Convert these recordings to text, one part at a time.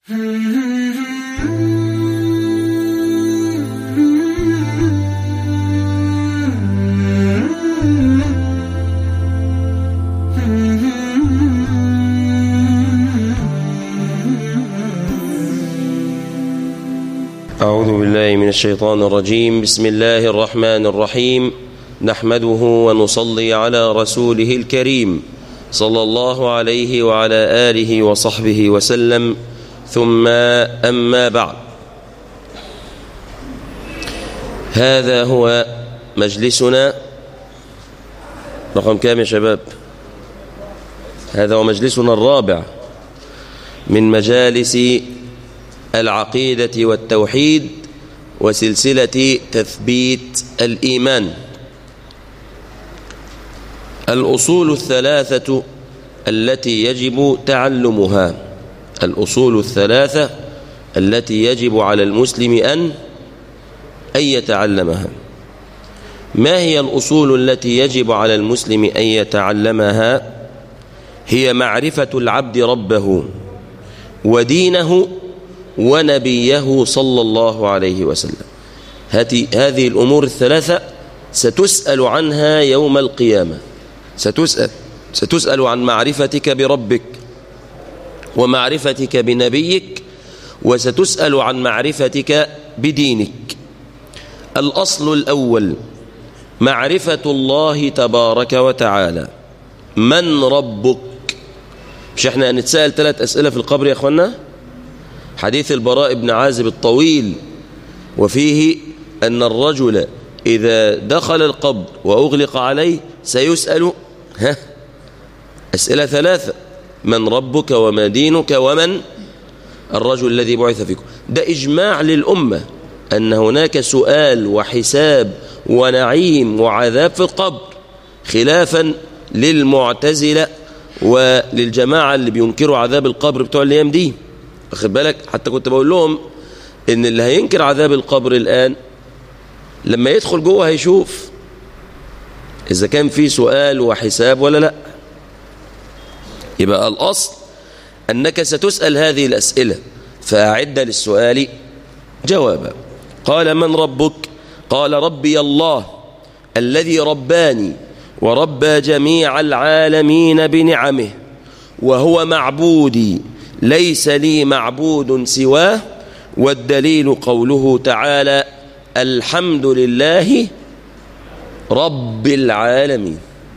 أعوذ بالله من الشيطان الرجيم. بسم الله الرحمن الرحيم. نحمده ونصلي على رسوله الكريم صلى الله عليه وعلى آله وصحبه وسلم، ثم أما بعد. هذا هو مجلسنا رقم كام يا شباب؟ هذا هو مجلسنا الرابع من مجالس العقيدة والتوحيد وسلسلة تثبيت الإيمان. الأصول الثلاثة التي يجب تعلمها، الأصول الثلاثة التي يجب على المسلم أن يتعلمها. ما هي الأصول التي يجب على المسلم أن يتعلمها؟ هي معرفة العبد ربه ودينه ونبيه صلى الله عليه وسلم. هذه الأمور الثلاثة ستسأل عنها يوم القيامة. ستسأل عن معرفتك بربك ومعرفتك بنبيك، وستسأل عن معرفتك بدينك. الأصل الأول معرفة الله تبارك وتعالى. من ربك؟ مش احنا هنتسأل 3 أسئلة في القبر يا أخوانا؟ حديث البراء بن عازب الطويل، وفيه أن الرجل إذا دخل القبر وأغلق عليه سيسأل أسئلة 3: من ربك وما دينك ومن الرجل الذي بعث فيكم. ده إجماع للأمة أن هناك سؤال وحساب ونعيم وعذاب في القبر، خلافا للمعتزلة وللجماعة اللي بينكروا عذاب القبر بتوع الأيام دي. واخد بالك؟ حتى كنت بقول لهم ان اللي هينكر عذاب القبر الآن لما يدخل جوه هيشوف إذا كان في سؤال وحساب ولا لا. يبقى الأصل أنك ستسأل هذه الأسئلة، فأعد للسؤال جوابا. قال: من ربك؟ قال: ربي الله الذي رباني وربى جميع العالمين بنعمه، وهو معبودي ليس لي معبود سواه، والدليل قوله تعالى: الحمد لله رب العالمين.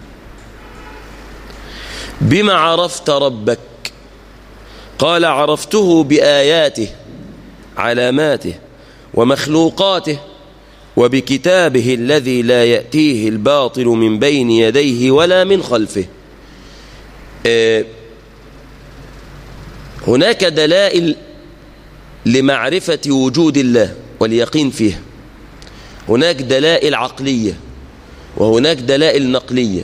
بما عرفت ربك؟ قال: عرفته بآياته علاماته ومخلوقاته وبكتابه الذي لا يأتيه الباطل من بين يديه ولا من خلفه. هناك دلائل لمعرفة وجود الله واليقين فيه. هناك دلائل عقلية وهناك دلائل نقلية.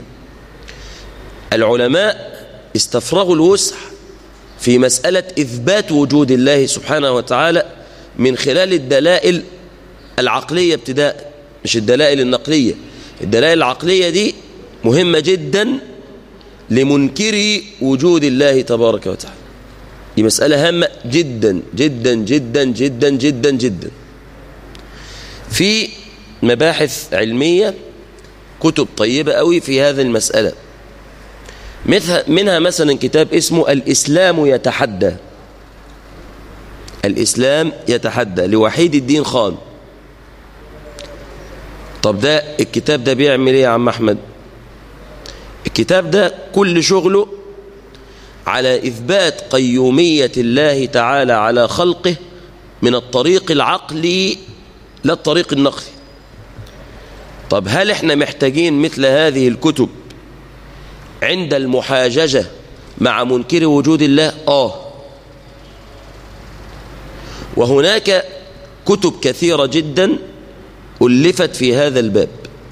العلماء استفرغوا الوسع في مسألة إثبات وجود الله سبحانه وتعالى من خلال الدلائل العقلية ابتداء، مش الدلائل النقلية. الدلائل العقلية دي مهمة جدا لمنكري وجود الله تبارك وتعالى. دي مسألة هامة جدا جدا جدا جدا جدا جدا. في مباحث علمية كتب طيبة قوي في هذه المسألة، منها مثلا كتاب اسمه الإسلام يتحدى. الإسلام يتحدى لوحيد الدين خان. طب ده الكتاب ده بيعمل ايه يا عم أحمد؟ الكتاب ده كل شغله على إثبات قيومية الله تعالى على خلقه من الطريق العقلي لا الطريق النقلي. طب هل احنا محتاجين مثل هذه الكتب عند المحاججة مع منكر وجود الله؟ وهناك كتب كثيرة جدا ألفت في هذا الباب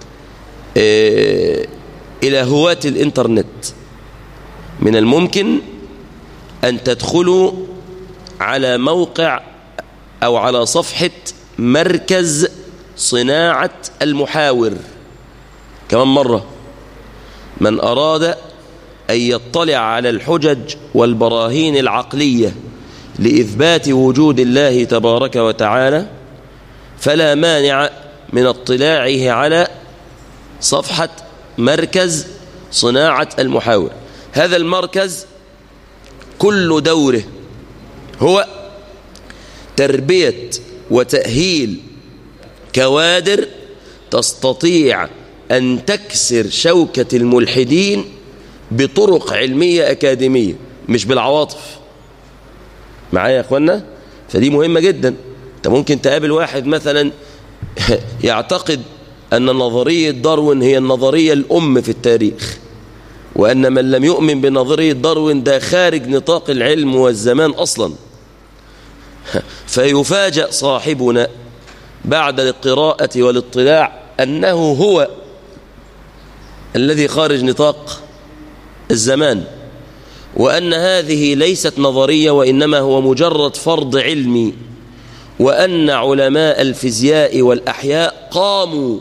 إلى هواة الإنترنت. من الممكن أن تدخلوا على موقع أو على صفحة مركز صناعة المحاور. كمان مرة، من أراد أن يطلع على الحجج والبراهين العقلية لإثبات وجود الله تبارك وتعالى فلا مانع من اطلاعه على صفحة مركز صناعة المحاور. هذا المركز كل دوره هو تربية وتأهيل كوادر تستطيع أن تكسر شوكة الملحدين بطرق علمية أكاديمية مش بالعواطف. معايا يا أخوانا؟ فدي مهمة جدا. أنت ممكن تقابل واحد مثلا يعتقد أن نظرية داروين هي النظرية الأم في التاريخ، وأن من لم يؤمن بنظرية داروين ده خارج نطاق العلم والزمان أصلا. فيفاجأ صاحبنا بعد القراءة والاطلاع أنه هو الذي خارج نطاق الزمان، وأن هذه ليست نظرية وإنما هو مجرد فرض علمي، وأن علماء الفيزياء والأحياء قاموا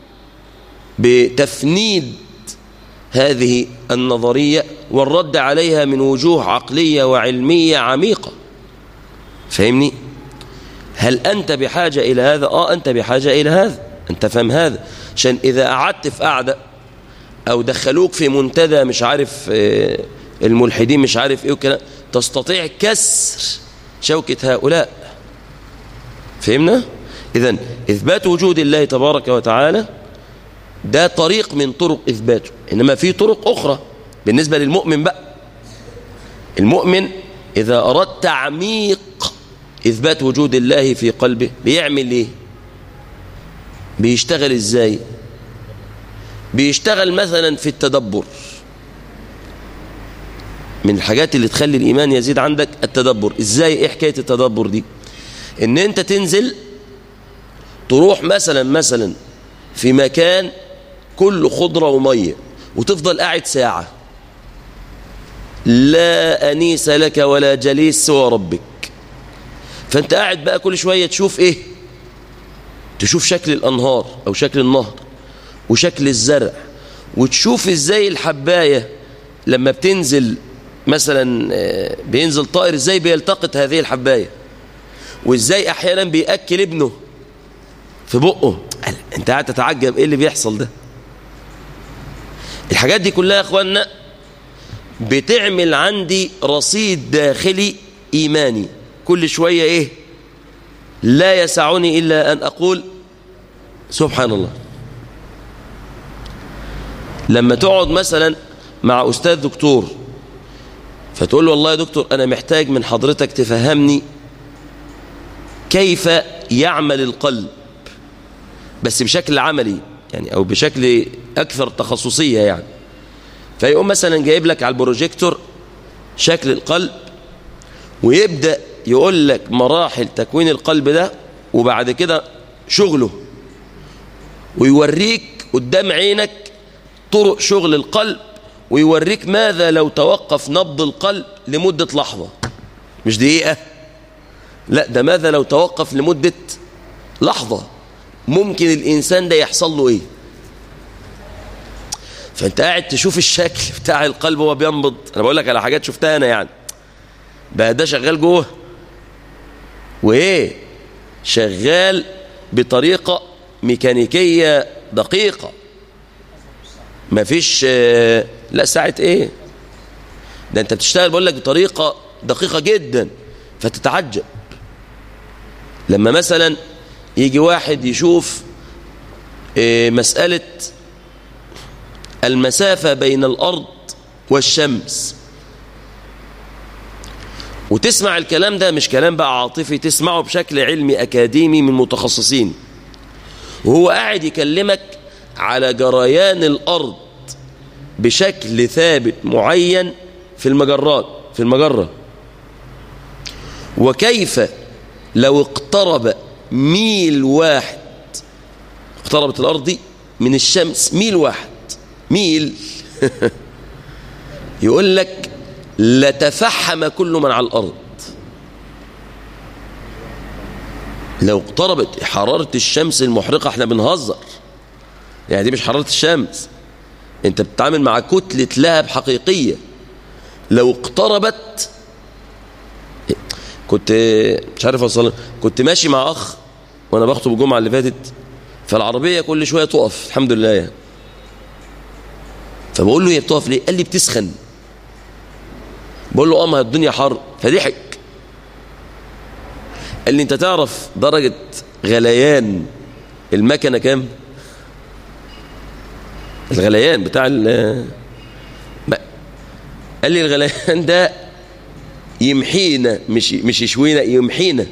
بتفنيد هذه النظرية والرد عليها من وجوه عقلية وعلمية عميقة. فهمني؟ هل أنت بحاجة إلى هذا؟ أنت بحاجة إلى هذا. أنت فهم هذا، عشان إذا قعدت في قعدة أو دخلوك في منتدى مش عارف الملحدين مش عارف إيه وكلام، تستطيع كسر شوكة هؤلاء. فهمنا؟ إذن إثبات وجود الله تبارك وتعالى ده طريق من طرق إثباته، إنما في طرق أخرى بالنسبة للمؤمن بقى. المؤمن إذا أراد تعميق إثبات وجود الله في قلبه بيعمل إيه؟ بيشتغل إزاي؟ بيشتغل مثلا في التدبر. من الحاجات اللي تخلي الإيمان يزيد عندك التدبر. إزاي؟ إيه حكاية التدبر دي؟ إن أنت تنزل تروح مثلا في مكان كله خضرة ومية وتفضل قاعد ساعة، لا أنيس لك ولا جليس سوى ربك. فأنت قاعد بقى كل شوية تشوف إيه؟ تشوف شكل الأنهار أو شكل النهر وشكل الزرع، وتشوف إزاي الحباية لما بتنزل مثلا بينزل طائر إزاي بيلتقط هذه الحباية، وإزاي أحيانا بيأكل ابنه في بقه. أنت قاعد تتعجب إيه اللي بيحصل ده. الحاجات دي كلها يا أخوانا بتعمل عندي رصيد داخلي إيماني. كل شوية إيه؟ لا يسعني إلا أن أقول سبحان الله. لما تقعد مثلا مع أستاذ دكتور فتقول له والله يا دكتور أنا محتاج من حضرتك تفهمني كيف يعمل القلب بس بشكل عملي يعني، أو بشكل أكثر تخصصية يعني. فيقوم مثلا جايب لك على البروجيكتور شكل القلب ويبدأ يقول لك مراحل تكوين القلب ده وبعد كده شغله، ويوريك قدام عينك طرق شغل القلب، ويوريك ماذا لو توقف نبض القلب لمدة لحظة، مش دقيقة، لا ده ماذا لو توقف لمدة لحظة ممكن الإنسان ده يحصل له إيه. فأنت قاعد تشوف الشكل بتاع القلب وهو بينبض. أنا بقول لك على حاجات شفتها أنا يعني، بقى ده شغال جوه وإيه، شغال بطريقة ميكانيكية دقيقة، مفيش لا ساعة إيه ده، أنت بتشتغل بقول لك بطريقة دقيقة جدا. فتتعجب لما مثلا يجي واحد يشوف مسألة المسافة بين الأرض والشمس، وتسمع الكلام ده مش كلام بقى عاطفي، تسمعه بشكل علمي أكاديمي من متخصصين، وهو قاعد يكلمك على جريان الأرض بشكل ثابت معين في المجرة، وكيف لو اقترب ميل واحد، اقتربت الأرض دي من الشمس ميل واحد، ميل يقول لك لتفحم كل من على الأرض. لو اقتربت حرارة الشمس المحرقة، احنا بنهزر يعني، دي مش حرارة الشمس، انت بتتعامل مع كتلة لهب حقيقية. لو اقتربت كنت مش عارف اوصل، كنت ماشي مع اخ وانا بخطب الجمعه اللي فاتت، فالعربيه كل شويه تقف الحمد لله يعني. فبقول له هي بتقف ليه؟ قال لي بتسخن. بقول له ما الدنيا حر. فضحك قال لي انت تعرف درجه غليان المكنه كام؟ الغليان بتاع قال لي الغليان ده يمحينا، مش يشوينا، يمحينا.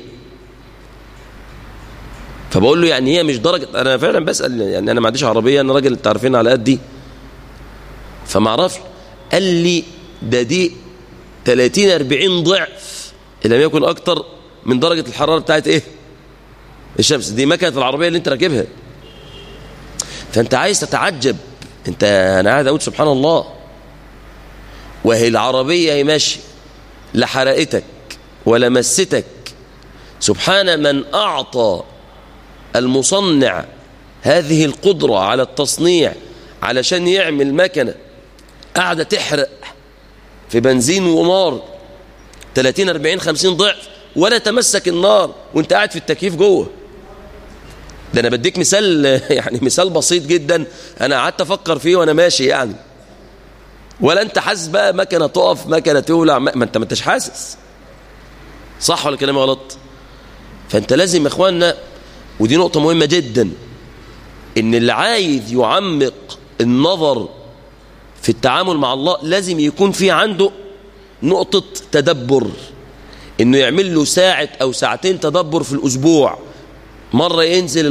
فبقول له يعني هي مش درجة، أنا فعلا بسأل يعني، أنا ما عنديش عربية، أنا راجل تعرفين على قدي فما اعرفش. قال لي دي 30-40 ضعف إن لم يكن أكتر من درجة الحرارة بتاعت إيه؟ الشمس. دي مكنة العربية اللي أنت راكبها. فأنت عايز تتعجب، أنا قاعد أقول سبحان الله، وهي العربية هي ماشية لا حرقتك ولا مستك. سبحان من أعطى المصنع هذه القدرة على التصنيع علشان يعمل مكنة قاعدة تحرق في بنزين ونار 30-40-50 ضعف ولا تمسك النار وانت قاعد في التكييف جوه. ده انا بديك مثال يعني مثال بسيط جدا انا قعدت افكر فيه وانا ماشي يعني. ولا انت حاسس بقى مكنه تقف، مكنه تولع، ما انتش حاسس. صح ولا كلامي غلط؟ فانت لازم يا اخواننا، ودي نقطه مهمه جدا، ان اللي عايز يعمق النظر في التعامل مع الله لازم يكون في عنده نقطه تدبر، انه يعمل له ساعه او ساعتين تدبر في الاسبوع. مره ينزل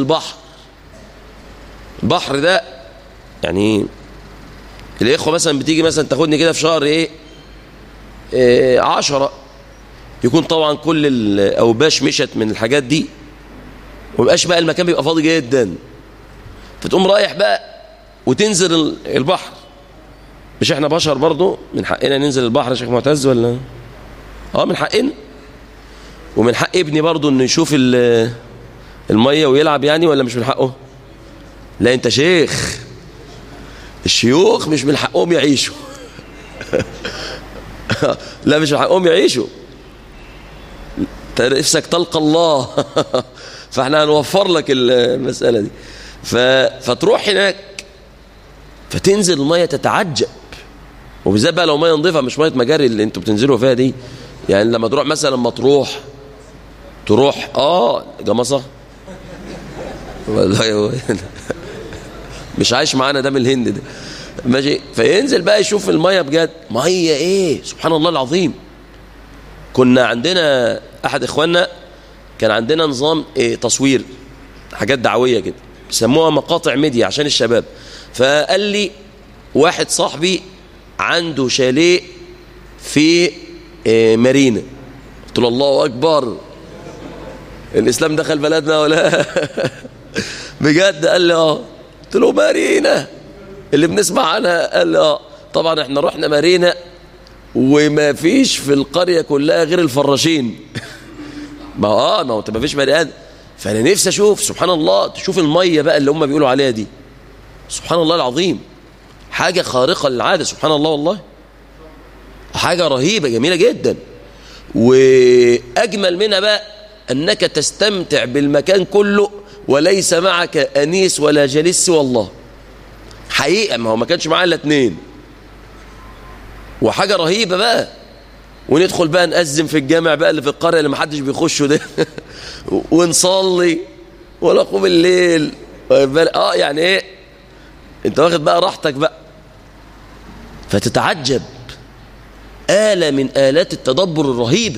البحر ده يعني الإخوة مثلا بتيجي مثلا تاخدني كده في شهر 10 يكون طبعا كل الأوباش مشت من الحاجات دي ومبقاش بقى المكان بيبقى فاضي جدا، فتقوم رايح بقى وتنزل البحر. مش احنا بشر برضو من حقنا ننزل البحر يا شيخ معتز ولا؟ من حقنا. ومن حق ابني برضو انه يشوف المية ويلعب يعني، ولا مش من حقه؟ لا انت شيخ، الشيوخ مش من حقهم يعيشوا. لا مش من حقهم يعيشوا، نفسك تلقى الله. فاحنا هنوفر لك المسألة دي. فتروح هناك فتنزل المية تتعجب، وبالذات بقى لو مية نظيفة مش مية مجاري اللي انتوا بتنزلوا فيها دي. يعني لما تروح مثلا لما تروح جمصة مش عايش معانا ده من الهند ده ماشي. فينزل بقى يشوف المية بجد، مية ايه سبحان الله العظيم. كنا عندنا احد اخواننا كان عندنا نظام تصوير حاجات دعوية كده بيسموها مقاطع ميديا عشان الشباب. فقال لي واحد صاحبي عنده شاليه في مارينا. قلت له الله اكبر، الاسلام دخل بلدنا ولا؟ بجد؟ قال لي قلت له مارينا اللي بنسمع عنها؟ قال لي طبعا احنا رحنا مارينا وما فيش في القرية كلها غير الفراشين. ما هو انت ما فيش بني ادم. فانا نفسي اشوف سبحان الله، تشوف المية بقى اللي هم بيقولوا عليها دي، سبحان الله العظيم، حاجة خارقة للعادة سبحان الله والله، حاجة رهيبة جميلة جدا. واجمل منها بقى انك تستمتع بالمكان كله وليس معك أنيس ولا جليس سوى الله. حقيقة ما هو ما كانش معاه الا 2. وحاجة رهيبة بقى. وندخل بقى نأذن في الجامع بقى اللي في القرية اللي ما حدش بيخشه ده ونصلي ونقوم الليل. يعني ايه، انت واخد بقى راحتك بقى. فتتعجب، آلة من آلات التدبر الرهيبة.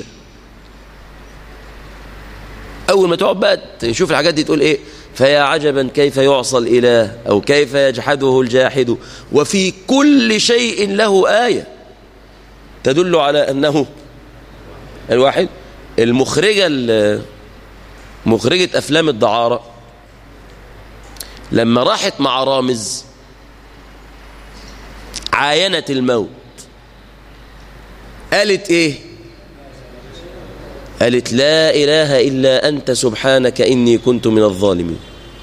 أول ما تقعد بقى تشوف الحاجات دي تقول إيه؟ فيا عجبا كيف يعصى الإله أو كيف يجحده الجاحد وفي كل شيء له آية تدل على أنه الواحد. مخرجة أفلام الدعارة لما راحت مع رامز عاينت الموت قالت إيه؟ قالت لا إله إلا أنت سبحانك إني كنت من الظالمين.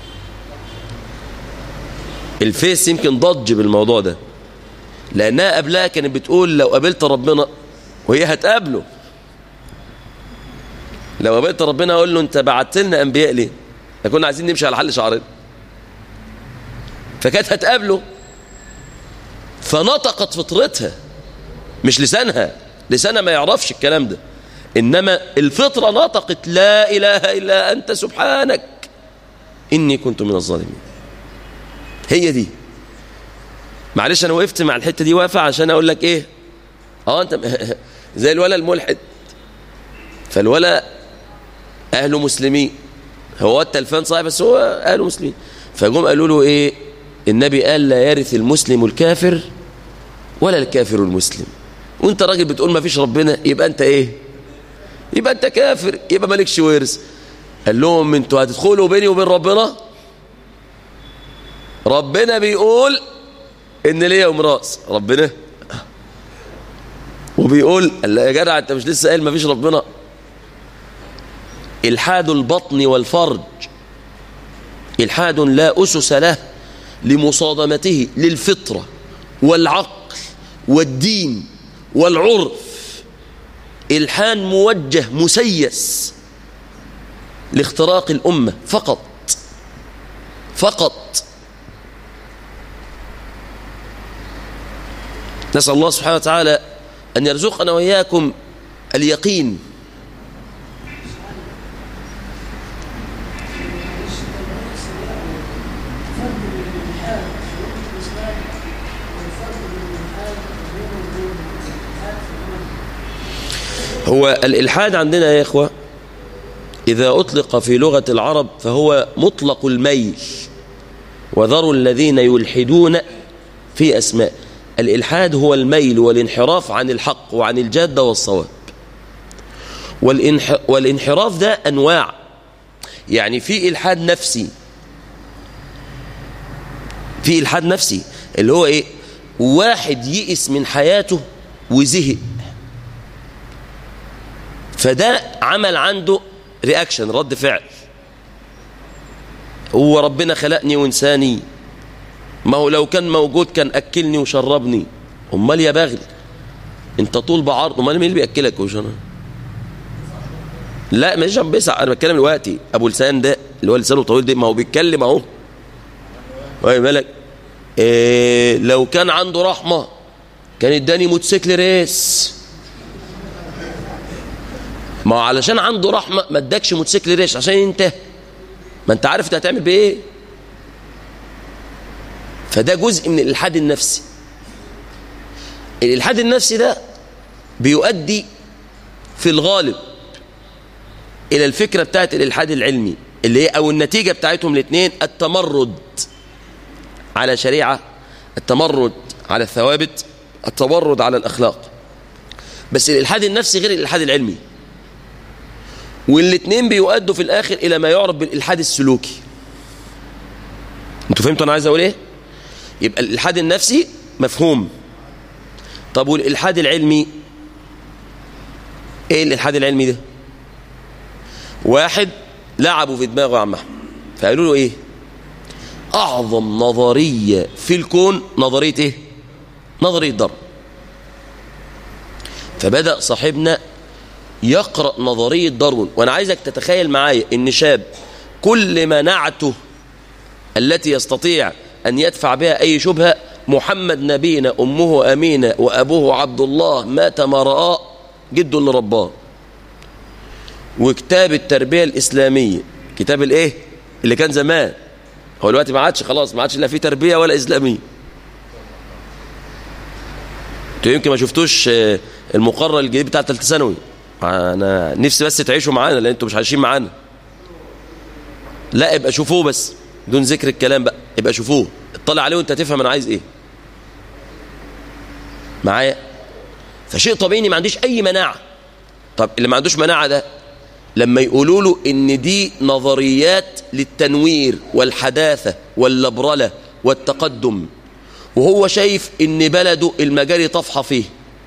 الفيس يمكن ضج بالموضوع ده، لأنها قبلها كانت بتقول لو قابلت ربنا، وهي هتقابله، لو قابلت ربنا اقول له انت بعت لنا انبياء ليه؟ كنا عايزين نمشي على حل شعرنا. فكانت هتقابله، فنطقت فطرتها مش لسانها، لسانها ما يعرفش الكلام ده، انما الفطره نطقت لا اله الا انت سبحانك اني كنت من الظالمين. هي دي. معلش انا وقفت مع الحته دي واقفه عشان اقول لك ايه، انت زي الولا الملحد، فالولا اهله مسلمين، هو التلفان صحيح بس هو اهله مسلمين، فجم قالوا له ايه، النبي قال لا يرث المسلم الكافر ولا الكافر المسلم، وانت راجل بتقول ما فيش ربنا، يبقى انت ايه؟ يبقى انت كافر، يبقى مالكش ورث. قال لهم انتوا هتدخلوا بيني وبين ربنا؟ ربنا بيقول ان ليا ميراث، ربنا وبيقول قال يا جدع انت مش لسه قايل ما فيش ربنا؟ الحاد البطن والفرج، الحاد لا اسس له لمصادمته للفطره والعقل والدين والعرف، الحاد موجه مسيس لاختراق الامه فقط. نسأل الله سبحانه وتعالى أن يرزقنا وإياكم اليقين. هو الإلحاد عندنا يا إخوة إذا أطلق في لغة العرب فهو مطلق الميل، وذروا الذين يلحدون في أسماء. الإلحاد هو الميل والانحراف عن الحق وعن الجادة والصواب. والانحراف ده أنواع، يعني في إلحاد نفسي، في إلحاد نفسي اللي هو إيه، واحد يئس من حياته وزهق، فده عمل عنده رياكشن، رد فعل، هو ربنا خلقني وإنساني، ما هو لو كان موجود كان أكلني وشربني، امال يا باغل انت طول بعرض، امال مين اللي بيأكلك وشربك؟ لا مش عم بيسع، انا بتكلم دلوقتي ابو لسان ده اللي هو لسانه طويل ده، ما هو بيتكلم اهو، واخد بالك؟ لو كان عنده رحمه كان اداني موتوسيكل ريس، ما هو علشان عنده رحمه ما اداكش موتوسيكل ريس عشان انت ما انت عارف انت هتعمل بايه. فده جزء من الإلحاد النفسي. الإلحاد النفسي ده بيؤدي في الغالب إلى الفكرة بتاعت الإلحاد العلمي اللي هي أو النتيجة بتاعتهم الاثنين التمرد على شريعة، التمرد على الثوابت، التمرد على الأخلاق. بس الإلحاد النفسي غير الإلحاد العلمي، والاثنين بيؤدوا في الآخر إلى ما يعرف بالإلحاد السلوكي. انتوا فهمتوا أنا عايز أقول إيه؟ يبقى الإلحاد النفسي مفهوم. طب والإلحاد العلمي ايه؟ الإلحاد العلمي ده واحد لعبوا في دماغه يا عم احمد، فقالوا له ايه؟ اعظم نظرية في الكون نظرية ايه؟ نظرية داروين. فبدأ صاحبنا يقرأ نظرية داروين، وانا عايزك تتخيل معايا ان شاب كل مناعته التي يستطيع أن يدفع بها أي شبهة، محمد نبينا أمه أمينة وأبوه عبد الله مات ما رآه جده اللي رباه، وكتاب التربية الإسلامية، كتاب الإيه اللي كان زمان، هو دلوقتي ما عادش خلاص، ما عادش لا فيه تربية ولا إسلامية. انتوا يمكن ما شفتوش المقرر الجديد بتاع ثالثه ثانوي، أنا نفسي بس تعيشوا معانا لأن انتوا مش عايشين معانا. لا ابقى شوفوه بس دون ذكر الكلام بقى، ابقى شوفوه اطلع عليه وانت تفهم انا عايز ايه معايا. فشيء طبيعي ما عنديش اي مناعه. طب اللي ما عندوش مناعه ده لما يقولوا له ان دي نظريات للتنوير والحداثه واللبرله والتقدم، وهو شايف ان بلده المجاري طفحه فيه،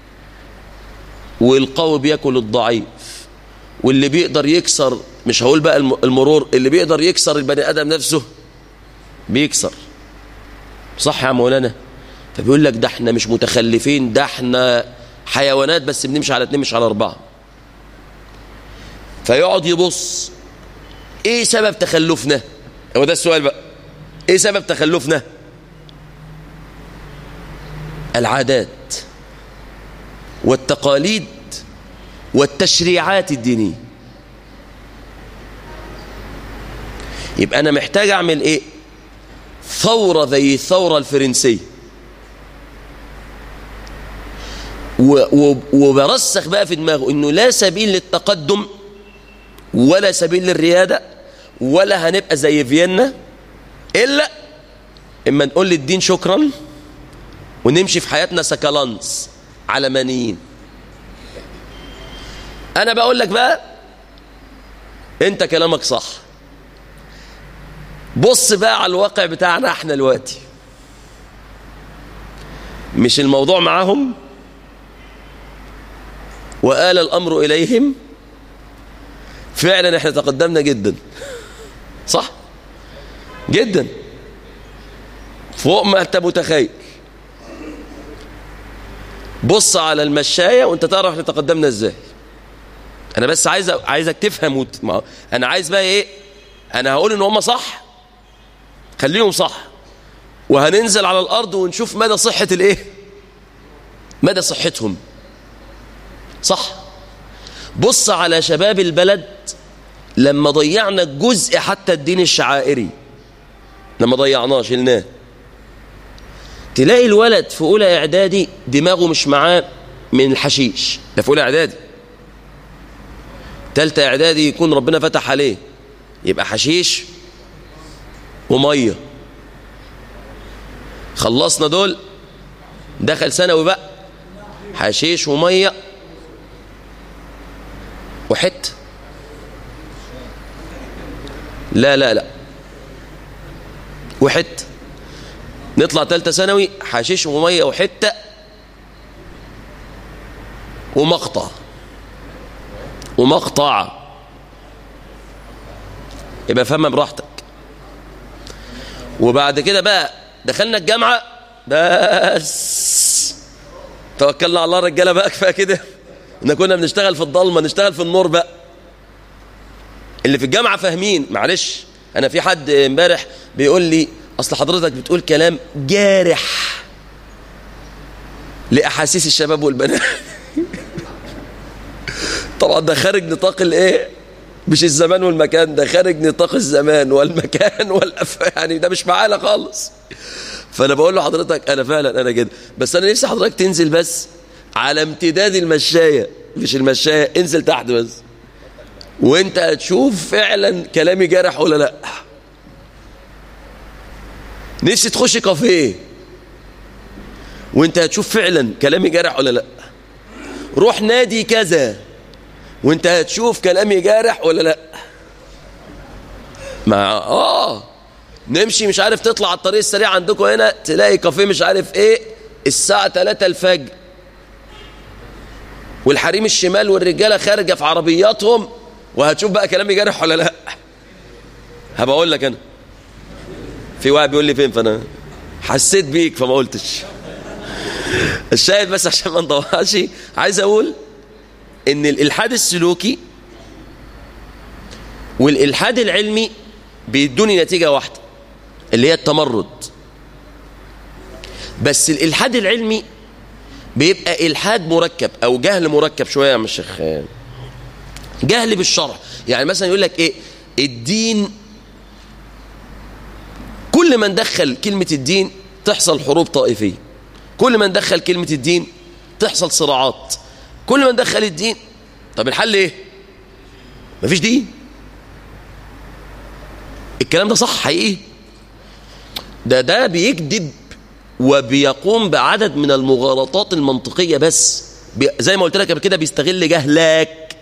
والقوي بياكل الضعيف، واللي بيقدر يكسر، مش هقول بقى المرور، اللي بيقدر يكسر البني ادم نفسه بيكسر، صح يا مولانا؟ فبيقول لك ده احنا مش متخلفين، ده احنا حيوانات بس بنمشي على 2 مش على 4. فيقعد يبص ايه سبب تخلفنا. هو ده السؤال بقى، ايه سبب تخلفنا؟ العادات والتقاليد والتشريعات الدينية. يبقى أنا محتاج أعمل إيه؟ ثورة زي الثورة الفرنسية، وبرسخ بقى في دماغه إنه لا سبيل للتقدم ولا سبيل للريادة ولا هنبقى زي فيينا إلا إما نقول للدين شكرا ونمشي في حياتنا سكالانس علمانيين. أنا بقول لك بقى أنت كلامك صح. بص بقى على الواقع بتاعنا احنا دلوقتي، مش الموضوع معاهم وآل الأمر إليهم. فعلا احنا تقدمنا جدا، صح جدا، فوق ما انت متخيل. بص على المشاية وانت تعرف احنا تقدمنا ازاي. انا بس عايزك تفهم انا عايز بقى ايه. انا هقول ان هم صح، خليهم صح، وهننزل على الارض ونشوف مدى صحة الايه، مدى صحتهم. صح. بص على شباب البلد لما ضيعنا جزء حتى الدين الشعائري، لما ضيعناه شلناه، تلاقي الولد في اولى اعدادي دماغه مش معاه من الحشيش، ده في اولى اعدادي. تالتة اعدادي يكون ربنا فتح عليه يبقى حشيش وميه. خلصنا دول، دخل ثانوي بقى حشيش وميه وحت. لا لا لا وحت. نطلع تالتة ثانوي حشيش وميه وحته ومقطع. يبقى فهم براحتك. وبعد كده بقى دخلنا الجامعة، بس توكلنا على الله الرجالة بقى، كفاية كده. إن كنا بنشتغل في الضلمة نشتغل في النور بقى. اللي في الجامعة فاهمين. معلش أنا في حد امبارح بيقول لي أصل حضرتك بتقول كلام جارح لأحاسيس الشباب والبنات. طبعا ده خارج نطاق الايه، مش الزمان والمكان، ده خارج نطاق الزمان والمكان يعني ده مش معانا خالص. فانا بقول له حضرتك انا فعلا انا كده، بس انا نفسي حضرتك تنزل بس على امتداد المشاية، مش المشاية، انزل تحت بس وانت هتشوف فعلا كلامي جارح ولا لا. نفسي تخش كافيه وانت هتشوف فعلا كلامي جارح ولا لا. روح نادي كذا وانت هتشوف كلامي جارح ولا لا. نمشي مش عارف، تطلع على الطريق السريع عندكم هنا تلاقي كافيه مش عارف ايه الساعة 3 الفجر، والحريم الشمال والرجالة خارجة في عربياتهم، وهتشوف بقى كلامي جارح ولا لا. هبقول لك انا في واحد بيقول لي فين، فانا حسيت بيك فما قلتش. الشاهد بس عشان ما نضوعش، عايز اقول ان الالحاد السلوكي والالحاد العلمي بيدوني نتيجة واحدة اللي هي التمرد. بس الالحاد العلمي بيبقى الحاد مركب او جهل مركب شوية يا الشيخ، جهل بالشرع. يعني مثلا يقول لك ايه الدين، كل ما ندخل كلمة الدين تحصل حروب طائفية، كل ما ندخل كلمة الدين تحصل صراعات، كل ما ندخل الدين. طب الحل ايه؟ مفيش دين. الكلام ده صح حقيقي؟ ده بيكذب وبيقوم بعدد من المغالطات المنطقية، بس زي ما قلت لك قبل كده بيستغل جهلك.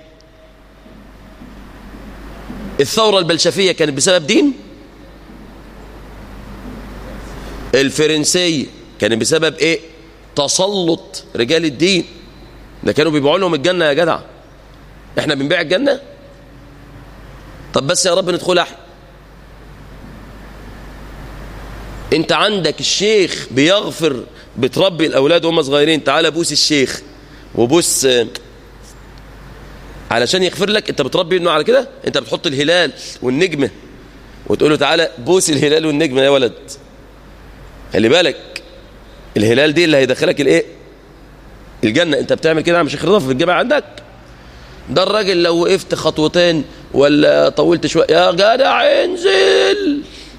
الثورة البلشفية كانت بسبب دين، الفرنسية كانت بسبب ايه؟ تسلط رجال الدين. ده كانوا بيبيعوا لهم الجنة يا جدع، احنا بنبيع الجنة؟ طب بس يا رب ندخل احنا. انت عندك الشيخ بيغفر، بتربي الاولاد وهم صغيرين، تعال بوس الشيخ وبوس علشان يغفر لك. انت بتربي ابنه على كده؟ انت بتحط الهلال والنجمة وتقول له تعالى بوس الهلال والنجمة يا ولد. خلي بالك الهلال دي اللي هيدخلك الايه؟ الجنة. انت بتعمل كده يا شيخ رضا في الجامعة عندك؟ ده الراجل لو وقفت خطوتين ولا طولت شوية يا جدع انزل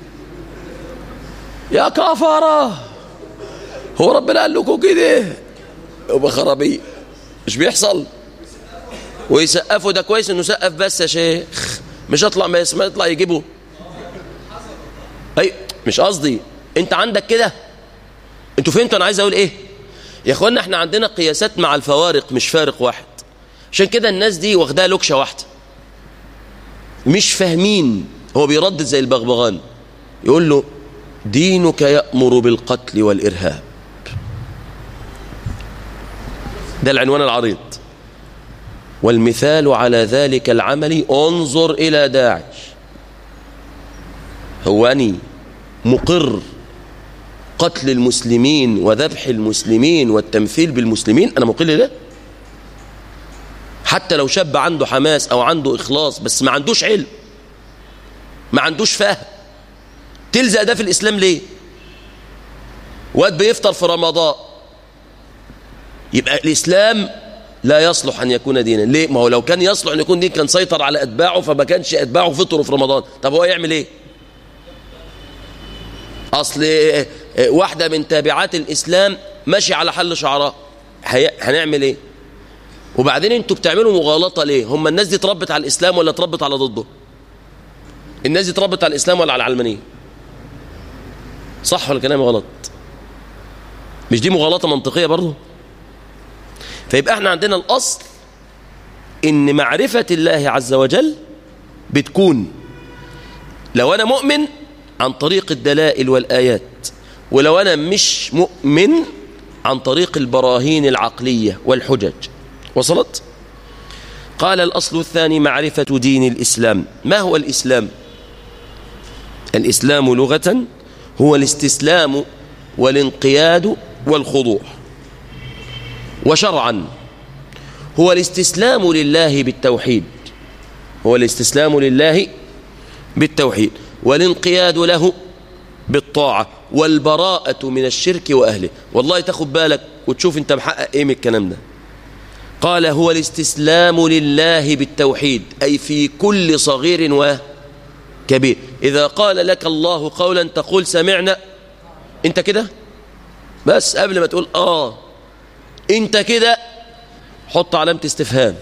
يا كفرة، هو ربنا قال لكم كده؟ يبقى خرابيط. مش بيحصل؟ ويسقفوا. ده كويس انه سقف بس يا شيخ، مش اطلع ما يسمع يطلع يجيبه. اي مش قصدي. انت عندك كده؟ انتوا فهمتوا انا عايز اقول ايه يا اخوانا؟ احنا عندنا قياسات مع الفوارق مش فارق واحد. عشان كده الناس دي واخداها لوكشه واحده، مش فاهمين. هو بيردد زي البغبغان، يقول له دينك يأمر بالقتل والإرهاب. ده العنوان العريض. والمثال على ذلك العمل انظر إلى داعش. هو أني مقر قتل المسلمين وذبح المسلمين والتمثيل بالمسلمين؟ أنا مقر ده؟ حتى لو شاب عنده حماس أو عنده إخلاص بس ما عندوش علم، ما عندوش فهم، تلزق ده في الإسلام ليه؟ واد بيفطر في رمضان، يبقى الإسلام لا يصلح أن يكون دينا. ليه؟ ما هو لو كان يصلح أن يكون دين كان سيطر على أتباعه، فما كانش أتباعه فطروا في رمضان. طب هو يعمل إيه؟ أصل واحدة من تابعات الإسلام ماشي على حل شعراء، هنعمل إيه؟ وبعدين انتوا بتعملوا مغالطة ليه؟ هم الناس دي اتربت على الإسلام ولا اتربت على ضده؟ الناس دي اتربت على الإسلام ولا على العلمانية؟ صح ولا كلامي غلط؟ مش دي مغالطة منطقية برضه؟ فيبقى احنا عندنا الأصل إن معرفة الله عز وجل بتكون لو أنا مؤمن عن طريق الدلائل والآيات، ولو أنا مش مؤمن عن طريق البراهين العقلية والحجج. وصلت؟ قال الأصل الثاني معرفة دين الإسلام. ما هو الإسلام؟ الإسلام لغة هو الاستسلام والانقياد والخضوع، وشرعا هو الاستسلام لله بالتوحيد، هو الاستسلام لله بالتوحيد والانقياد له بالطاعة والبراءة من الشرك وأهله. والله تاخد بالك وتشوف انت محقق ايه من الكلام ده. قال هو الاستسلام لله بالتوحيد، أي في كل صغير وكبير. إذا قال لك الله قولا تقول سمعنا، انت كده بس قبل ما تقول انت كده حط علامة استفهام.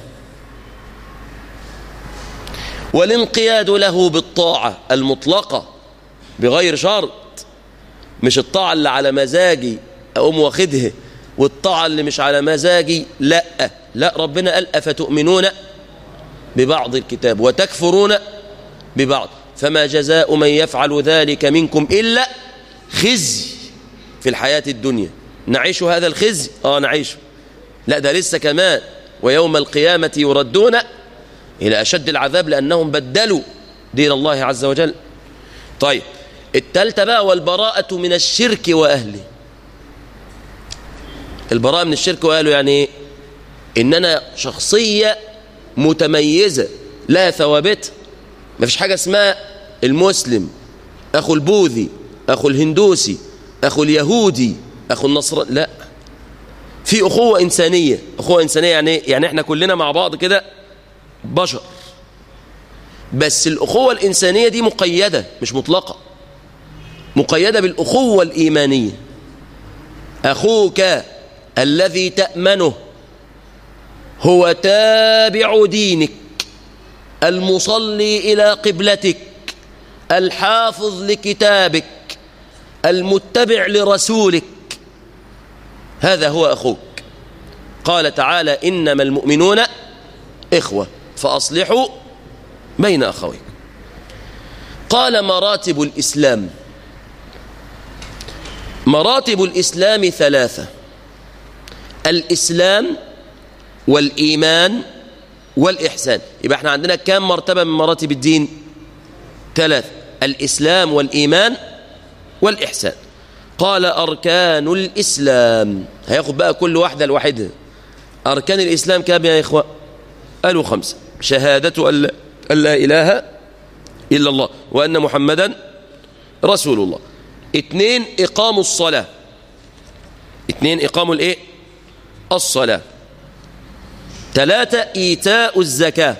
والانقياد له بالطاعة المطلقة بغير شرط، مش الطاعة اللي على مزاجي أقوم واخدها والطاعة اللي مش على مزاجي لا ربنا قال أفتؤمنون ببعض الكتاب وتكفرون ببعض فما جزاء من يفعل ذلك منكم إلا خزي في الحياة الدنيا. نعيش هذا الخزي؟ نعيشه. لا ده لسه كمان ويوم القيامة يردون إلى أشد العذاب لأنهم بدلوا دين الله عز وجل. طيب التالتة بقى والبراءة من الشرك وأهله. البراءة من الشرك وأهله يعني إيه؟ إن أنا شخصية متميزة لا ثوابت. ما فيش حاجة اسمها المسلم أخو البوذي أخو الهندوسي أخو اليهودي أخو النصر، لا، في أخوة إنسانية. أخوة إنسانية يعني إحنا كلنا مع بعض كده بشر، بس الأخوة الإنسانية دي مقيدة مش مطلقة، مقيدة بالأخوة الإيمانية. أخوك الذي تأمنه هو تابع دينك المصلي إلى قبلتك الحافظ لكتابك المتبع لرسولك، هذا هو أخوك. قال تعالى إنما المؤمنون إخوة فأصلحوا بين أخويكم. قال مراتب الإسلام. مراتب الإسلام ثلاثة: الإسلام والإيمان والإحسان. يبقى احنا عندنا كم مرتبة من مراتب الدين؟ ثلاثة: الإسلام والإيمان والإحسان. قال أركان الإسلام. هياخد بقى كل واحدة لوحدها. أركان الإسلام كام يا إخوة؟ قالوا 5. شهادة أن لا إله إلا الله وأن محمدا رسول الله. 2 إقام الصلاة. 2 إقام الإيه؟ الصلاة. 3 إيتاء الزكاة.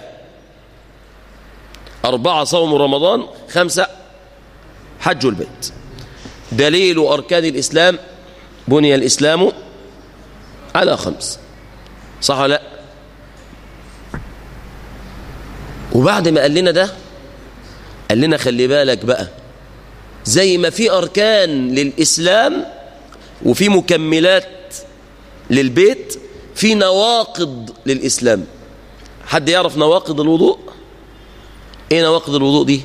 4 صوم رمضان. 5 حج البيت. دليل أركان الإسلام: بني الإسلام على 5. صح ولا لا؟ وبعد ما قال لنا ده قال لنا خلي بالك بقى، زي ما في أركان للإسلام وفي مكملات للبيت، في نواقض للإسلام. حد يعرف نواقض الوضوء؟ ايه نواقض الوضوء دي؟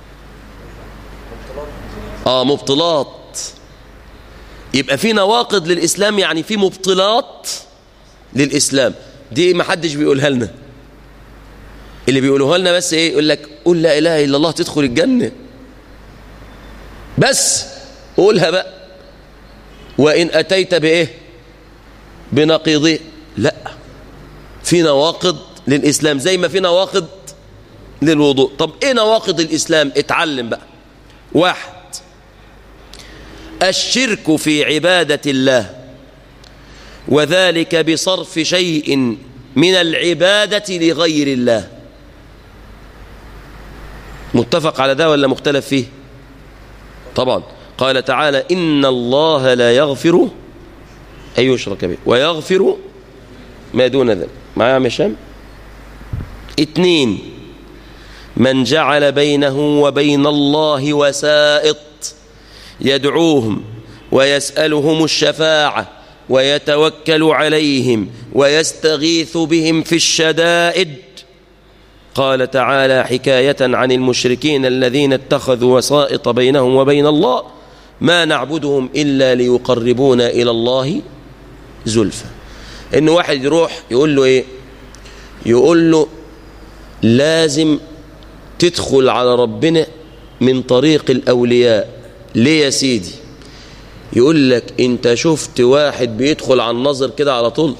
مبطلات. يبقى في نواقض للإسلام، يعني في مبطلات للإسلام. دي ما حدش بيقولها لنا. اللي بيقولوها لنا بس ايه؟ يقول لك قول لا إله إلا الله تدخل الجنة، بس قولها بقى. وإن أتيت بإيه؟ بنقيضه. لا، في نواقض للإسلام زي ما في نواقض للوضوء. طب ايه نواقض الإسلام؟ اتعلم بقى. 1 الشرك في عبادة الله، وذلك بصرف شيء من العبادة لغير الله. متفق على ده ولا مختلف فيه؟ طبعا. قال تعالى: إن الله لا يغفر أن يشرك به ويغفر ما دون ذلك. معايا يا عم هشام؟ 2 من جعل بينه وبين الله وسائط يدعوهم ويسألهم الشفاعة ويتوكل عليهم ويستغيث بهم في الشدائد. قال تعالى حكاية عن المشركين الذين اتخذوا وسائط بينهم وبين الله: ما نعبدهم إلا ليقربونا إلى الله زلفى. إن واحد يروح يقول له إيه؟ يقول له لازم تدخل على ربنا من طريق الأولياء. ليه يا سيدي؟ يقول لك انت شفت واحد بيدخل على النظر كده على طول؟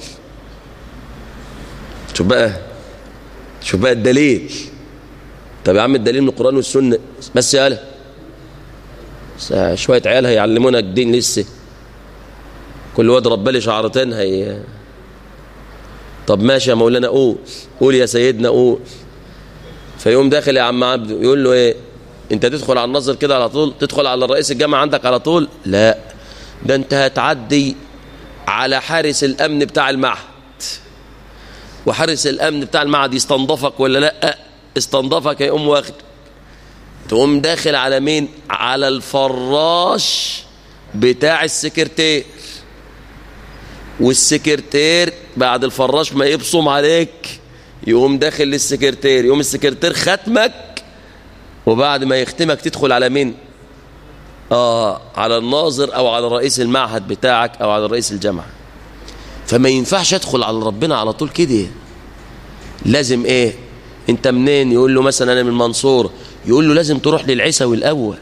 شوف بقى الدليل. طب يا عم الدليل من القرآن والسنة بس. يا شوية عيال هيعلمونا الدين لسه، كل واد ربى لي شعرتين طب ماشي يا مولانا، قول يا سيدنا قول. فيقوم داخل يا عم عبده يقول له ايه؟ انت تدخل على النظر كده على طول؟ تدخل على رئيس الجامعة عندك على طول؟ لا، ده انت هتعدي على حارس الامن بتاع المعهد، وحارس الامن بتاع المعهد يستنضفك ولا لا؟ استنضفك هيقوم واخد، تقوم داخل على مين؟ على الفراش بتاع السكرتير، والسكرتير بعد الفراش ما يبصم عليك يقوم داخل للسكرتير، يقوم السكرتير ختمك، وبعد ما يختمك تدخل على مين؟ على الناظر او على رئيس المعهد بتاعك او على رئيس الجامعة. فما ينفعش ادخل على ربنا على طول كده. لازم ايه؟ انت منين؟ يقول له مثلا انا من المنصورة. يقول له لازم تروح للعيسوي الاول،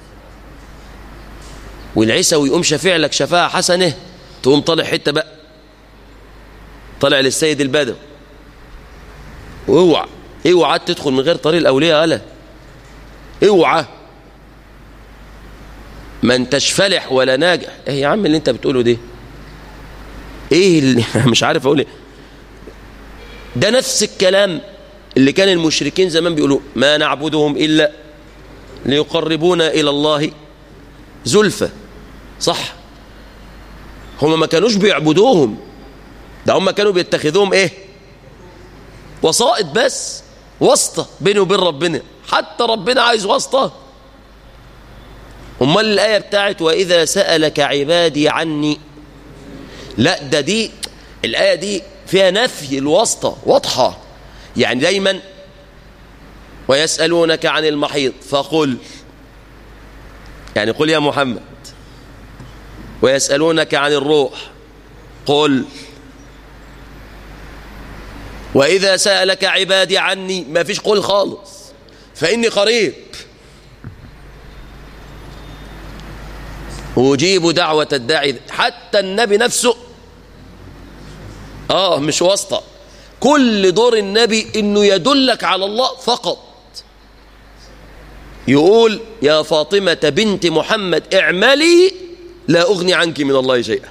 والعيسوي يقوم شافع لك شفاعة حسنة، تقوم طالع حتة بقى، طالع للسيد البدوي. اوعى تدخل من غير طريق الاولياء. الا اوعى، ما انتش فالح ولا ناجح. ايه يا عم اللي انت بتقوله ده؟ ايه اللي مش عارف اقول ايه؟ ده نفس الكلام اللي كان المشركين زمان بيقولوا: ما نعبدهم الا ليقربونا الى الله زلفى. صح؟ هم ما كانوش بيعبدوهم، ده هم كانوا بيتخذوهم ايه؟ وسائط، بس واسطة بيني وبين ربنا. حتى ربنا عايز واسطة. امال الآية بتاعت وإذا سألك عبادي عني؟ لا، دي الآية دي فيها نفي الواسطة واضحة. يعني دايما ويسألونك عن المحيض فقل، يعني قل يا محمد. ويسألونك عن الروح قل. وإذا سألك عبادي عني ما فيش قل خالص، فإني قريب أجيب دعوة الداعي. حتى النبي نفسه مش واسطة. كل دور النبي انه يدلك على الله فقط. يقول يا فاطمة بنت محمد اعملي لا اغني عنك من الله شيئا.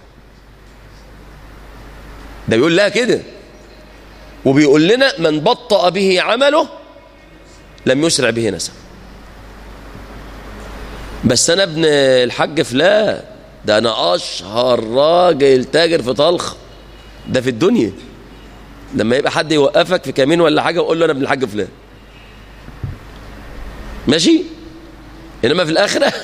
ده بيقول لها كده، وبيقول لنا من بطأ به عمله لم يسرع به نسب. بس انا ابن الحاج فلان، ده انا اشهر راجل تاجر في طلخ ده في الدنيا. لما يبقى حد يوقفك في كمين ولا حاجه وقول له انا ابن الحاج فلان، ماشي. انما في الاخره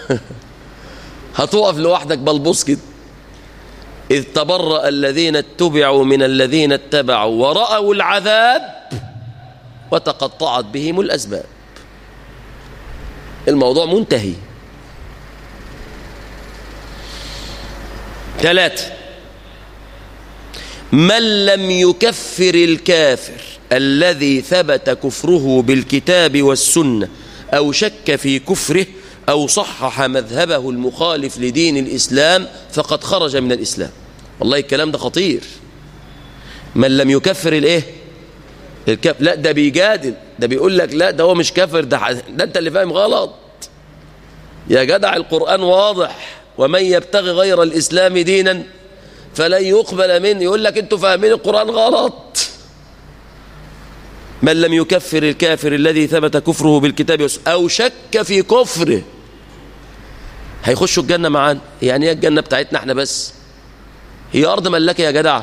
هتقف لوحدك بلبوس كده. اذ تبرأ الذين اتبعوا من الذين اتبعوا ورأوا العذاب وتقطعت بهم الاسباب. الموضوع منتهي. 3 من لم يكفر الكافر الذي ثبت كفره بالكتاب والسنة أو شك في كفره أو صحح مذهبه المخالف لدين الإسلام فقد خرج من الإسلام. والله الكلام ده خطير. من لم يكفر الايه الكافر، لا ده بيجادل، ده بيقول لك لا ده هو مش كافر، ده انت اللي فاهم غلط يا جدع. القرآن واضح، ومن يبتغي غير الإسلام دينا فلن يقبل منه. يقول لك انتوا فاهمين القرآن غلط. من لم يكفر الكافر الذي ثبت كفره بالكتاب والسنة أو شك في كفره هيخشوا الجنة معانا. يعني هي الجنة بتاعتنا احنا بس؟ هي أرض ملكة يا جدع؟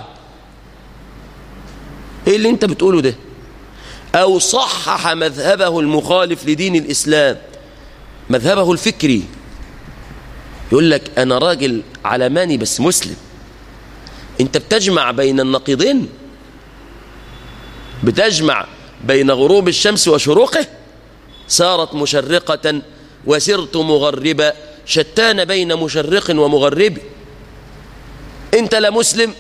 ايه اللي انت بتقوله ده؟ أو صحح مذهبه المخالف لدين الإسلام، مذهبه الفكري. يقول لك أنا راجل علماني بس مسلم. أنت بتجمع بين النقيضين، بتجمع بين غروب الشمس وشروقه. سارت مشرقة وسرت مغربة، شتان بين مشرق ومغرب. أنت لا مسلم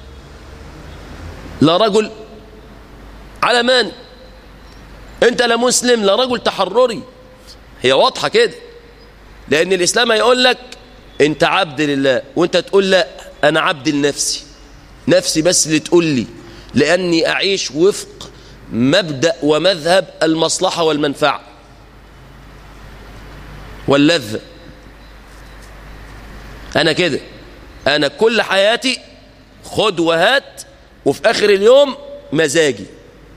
لا رجل علماني، أنت لا مسلم لا رجل تحرري. هي واضحة كده. لأن الإسلام هيقول لك أنت عبد لله، وأنت تقول لا أنا عبد لنفسي، نفسي بس اللي تقول لي، لأني أعيش وفق مبدأ ومذهب المصلحة والمنفعة واللذة. أنا كده، أنا كل حياتي خد وهات، وفي آخر اليوم مزاجي.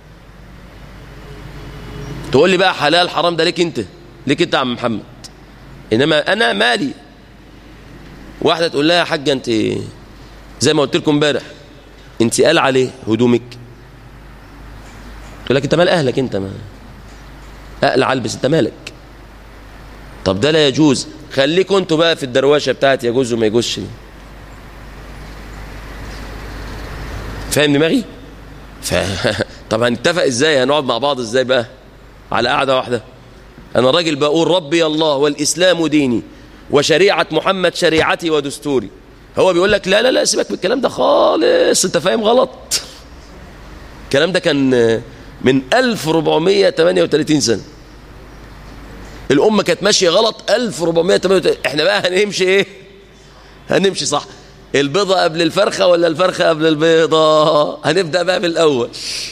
تقول لي بقى حلال حرام ده ليك أنت، ليك أنت يا عم محمد، إنما أنا مالي. واحدة تقول لها يا حاجة أنت زي ما قلت لكم امبارح أنت قال عليه هدومك، تقول لك أنت مال أهلك، أنت ما أقلع ألبس، أنت مالك. طب ده لا يجوز. خليكم أنتوا بقى في الدرواشة بتاعت يجوز وما يجوزش. فاهم دماغي؟ طب هنتفق إزاي؟ هنقعد مع بعض إزاي بقى على قعدة واحدة؟ أنا راجل بقول ربي الله والإسلام ديني وشريعة محمد شريعتي ودستوري. هو بيقول لك لا لا لا سيبك من الكلام ده خالص، أنت فاهم غلط. الكلام ده كان من 1438 سنة. الأمة كانت ماشية غلط 1438. احنا بقى هنمشي ايه؟ هنمشي صح. البيضة قبل الفرخة ولا الفرخة قبل البيضة؟ هنبدأ بقى بالأول.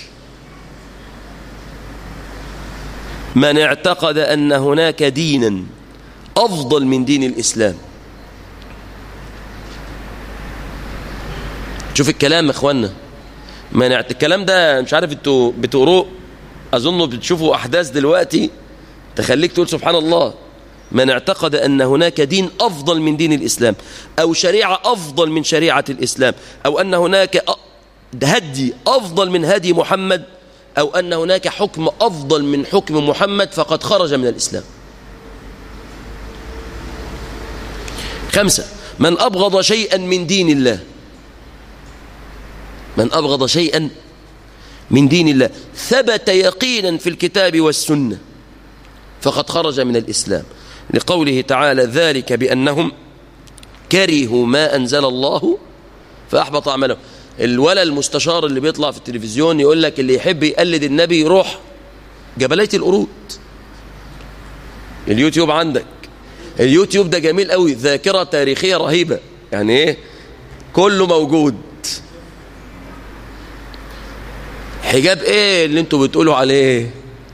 من اعتقد أن هناك دينا أفضل من دين الإسلام. شوف الكلام يا اخوانا. الكلام ده مش عارف انتوا بتقروه، أظنوا بتشوفوا أحداث دلوقتي تخليك تقول سبحان الله. من اعتقد أن هناك دين أفضل من دين الإسلام، أو شريعة أفضل من شريعة الإسلام، أو أن هناك هدي أفضل من هدي محمد، أو أن هناك حكم أفضل من حكم محمد، فقد خرج من الإسلام. 5 من أبغض شيئا من دين الله. من أبغض شيئا من دين الله ثبت يقينا في الكتاب والسنة فقد خرج من الإسلام، لقوله تعالى ذلك بأنهم كرهوا ما أنزل الله فأحبط أعمالهم. الولا المستشار اللي بيطلع في التلفزيون يقول لك اللي يحب يقلد النبي يروح جبلية القرود. اليوتيوب عندك، اليوتيوب ده جميل قوي، ذاكرة تاريخية رهيبة، يعني ايه كله موجود. حجاب ايه اللي انتوا بتقولوا عليه؟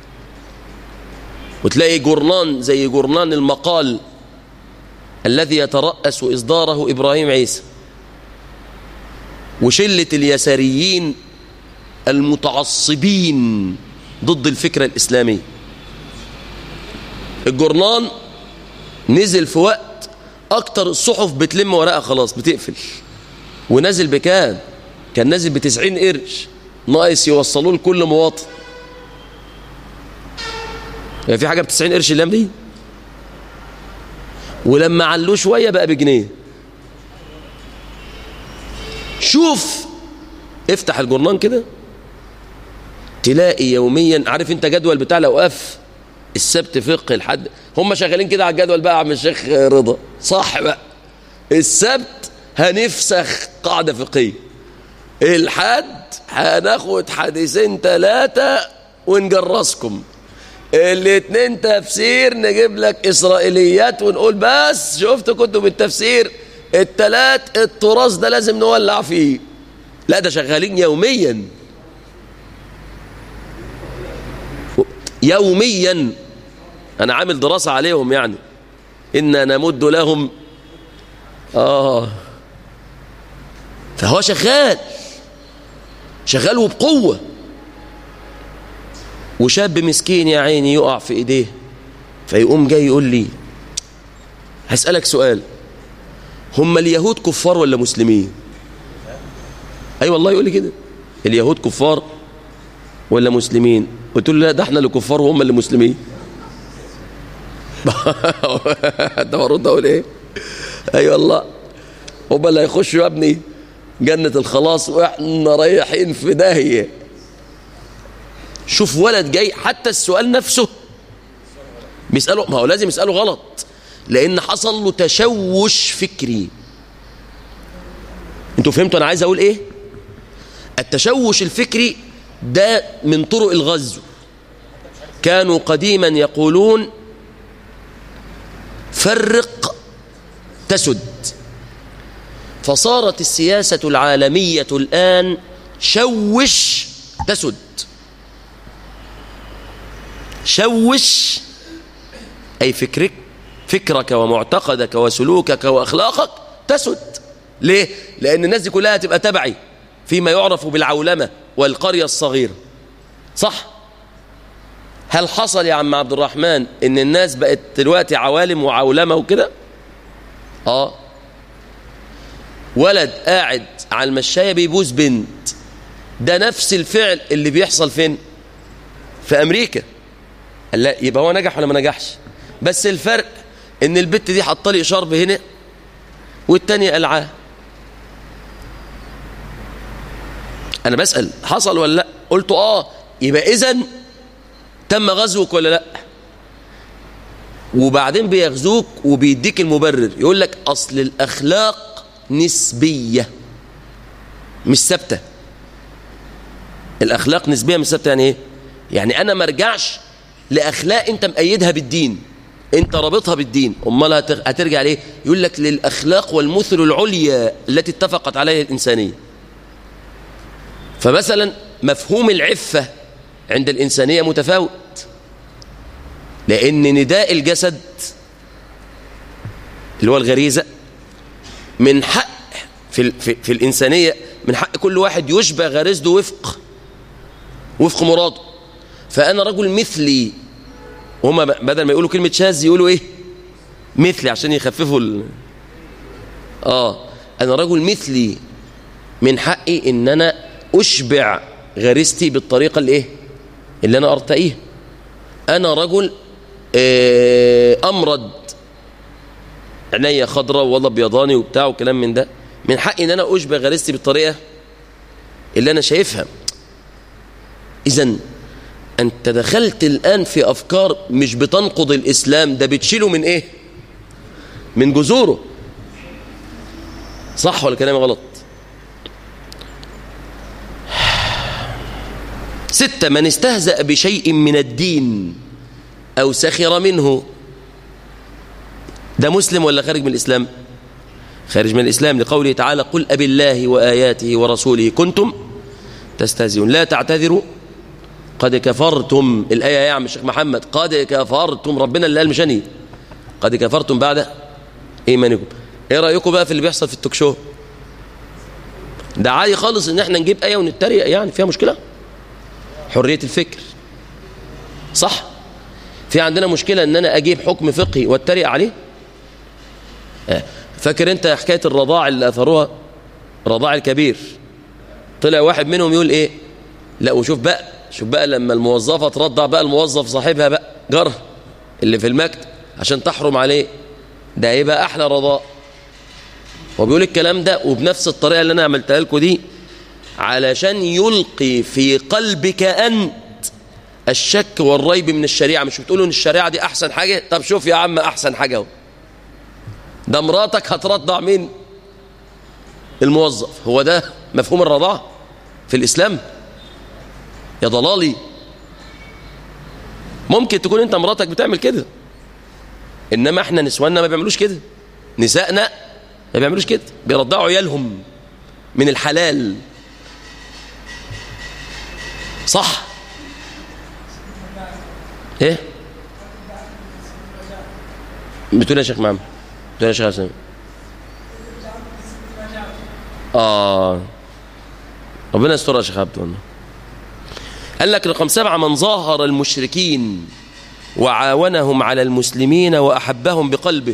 وتلاقي جورنان زي جورنان المقال الذي يترأس إصداره إبراهيم عيسى وشلة اليساريين المتعصبين ضد الفكرة الإسلامية. الجورنان نزل في وقت أكتر الصحف بتلم ورقة خلاص بتقفل، ونزل بكام؟ كان نازل ب90 قرش، ناقص يوصلوه لكل مواطن. يعني في حاجة ب90 قرش الأيام دي؟ ولما علوه شوية بقى بجنيه. شوف، افتح الجورنان كده تلاقي يوميا، عارف انت جدول بتاع الأوقاف السبت فقه الحد، هم شغالين كده على الجدول بقى. عم الشيخ رضا صح بقى، السبت هنفسخ قاعدة فقهية، الحد هناخد حديثين 3 ونجرسكم، الاثنين تفسير نجيب لك إسرائيليات ونقول بس شفت كتب التفسير، التلات التراث ده لازم نولع فيه. لا ده شغالين يوميا يوميا. أنا عامل دراسة عليهم يعني، إنا نمد لهم فهو شغال وبقوة. وشاب مسكين يا عيني يقع في ايديه، فيقوم جاي يقول لي هسألك سؤال، هم اليهود كفار ولا مسلمين؟ اي والله يقول لي كده، اليهود كفار ولا مسلمين؟ قلت له لا ده احنا اللي كفار وهم اللي مسلمين. ده برد اقول ايه؟ اي والله هم اللي هيخشوا يا ابني جنة الخلاص واحنا رايحين في داهية. شوف ولد جاي، حتى السؤال نفسه بيسأله، ما هو لازم يسأله غلط لأن حصل له تشوش فكري. انتوا فهمتوا أنا عايز أقول إيه؟ التشوش الفكري ده من طرق الغزو. كانوا قديما يقولون فرق تسد، فصارت السياسة العالمية الآن شوش تسد. شوش أي فكرك ومعتقدك وسلوكك وأخلاقك تسد. ليه؟ لأن الناس دي كلها تبقى تبعي فيما يعرف بالعولمة والقرية الصغيرة. صح؟ هل حصل يا عم عبد الرحمن إن الناس بقت دلوقتي عوالم وعولمة وكده؟ ولد قاعد على المشاية بيبوس بنت، ده نفس الفعل اللي بيحصل فين؟ في أمريكا. لا يبقى هو نجح ولا ما نجحش؟ بس الفرق ان البت دي حاطه لي شرب هنا والتانية قلعاه. انا بسأل حصل ولا لا؟ قلت يبقى اذن تم غزوك ولا لا؟ وبعدين بيغزوك وبيديك المبرر، يقول لك اصل الاخلاق نسبية مش ثابتة. الاخلاق نسبية مش ثابتة يعني ايه؟ يعني انا ما ارجعش لأخلاق أنت مقيدها بالدين، أنت رابطها بالدين، أمال هترجع ليه؟ يقول لك للأخلاق والمثل العليا التي اتفقت عليها الإنسانية. فمثلا مفهوم العفة عند الإنسانية متفاوت، لأن نداء الجسد اللي هو الغريزة من حق في الإنسانية، من حق كل واحد يشبه غريزته وفق مراده. فأنا رجل مثلي، وهم بدل ما يقولوا كلمة شاذ يقولوا إيه؟ مثلي، عشان يخففوا أنا رجل مثلي، من حقي إن أنا أشبع غريزتي بالطريقة اللي أنا أرتقيها. أنا رجل أمرض، عينيا خضراء والله بيضاني وبتاع وكلام من ده، من حقي إن أنا أشبع غريزتي بالطريقة اللي أنا شايفها. إذن أنت دخلت الآن في أفكار مش بتنقض الإسلام، ده بتشيله من إيه؟ من جذوره. صح ولا كلامي غلط؟ 6 من استهزأ بشيء من الدين أو سخر منه، ده مسلم ولا خارج من الإسلام؟ خارج من الإسلام، لقوله تعالى قل أبالله وآياته ورسوله كنتم تستهزئون لا تعتذروا قد كفرتم. الآية يا عم الشيخ محمد قد كفرتم، ربنا اللي قال مش أنا. قد كفرتم بعد إيمانكم. إيه رأيكم بقى في اللي بيحصل في التوك شو؟ ده عادي خالص إن إحنا نجيب آية ونتريق، يعني فيها مشكلة؟ حرية الفكر صح؟ في عندنا مشكلة إن أنا أجيب حكم فقهي واتريق عليه؟ فاكر أنت حكاية الرضاع اللي أثروها، رضاع الكبير، طلع واحد منهم يقول إيه؟ لا وشوف بقى، شوف بقى لما الموظفة ترضع بقى الموظف صاحبها بقى جار اللي في المكتب عشان تحرم عليه، ده يبقى أحلى رضاء. وبيقول الكلام ده وبنفس الطريقة اللي أنا عملتها لكم دي علشان يلقي في قلبك أنت الشك والريب من الشريعة. مش بتقولوا إن الشريعة دي أحسن حاجة؟ طب شوف يا عم أحسن حاجة اهو، ده مراتك هترضع مين؟ الموظف. هو ده مفهوم الرضاعة في الإسلام يا ضلالي؟ ممكن تكون أنت مراتك بتعمل كده، إنما إحنا نسواننا ما بيعملوش كده، نسائنا ما بيعملوش كده، بيرضعوا عيالهم من الحلال صح؟ ايه بتقول يا شيخ محمد؟ بتقول يا شيخ حسين؟ ربنا يستر يا شيخ عبد الله. قال لك رقم 7: من ظاهر المشركين وعاونهم على المسلمين وأحبهم بقلبه.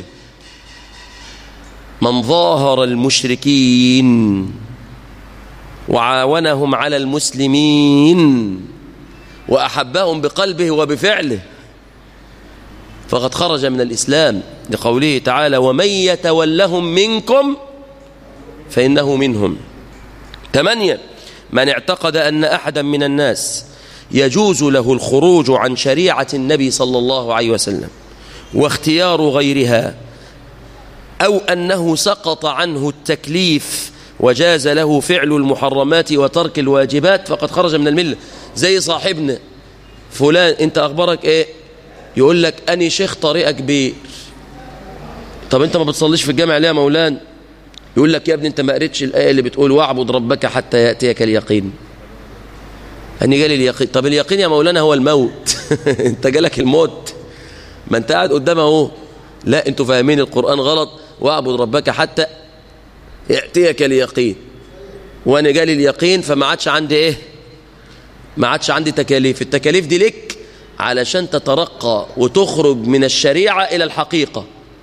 من ظاهر المشركين وعاونهم على المسلمين وأحبهم بقلبه وبفعله فقد خرج من الإسلام، لقوله تعالى: ومن يتولهم منكم فإنه منهم. 8: من اعتقد أن أحدا من الناس يجوز له الخروج عن شريعة النبي صلى الله عليه وسلم واختيار غيرها، أو أنه سقط عنه التكليف وجاز له فعل المحرمات وترك الواجبات فقد خرج من الملة. زي صاحبنا فلان، انت اخبارك ايه؟ يقول لك اني شيخ طريقة كبير. طب انت ما بتصليش في الجامع ليه يا مولان؟ يقول لك يا ابني انت ما قريتش الايه اللي بتقول واعبد ربك حتى ياتيك اليقين. اني جالي اليقين. طب اليقين يا مولانا هو الموت. انت جالك الموت، ما انت قاعد قدامه اهو. لا انتوا فاهمين القرآن غلط. واعبد ربك حتى ياتيك اليقين، وانا جالي اليقين فما عادش عندي ايه؟ ما عادش عندي تكاليف. التكاليف دي لك علشان تترقى وتخرج من الشريعة إلى الحقيقة.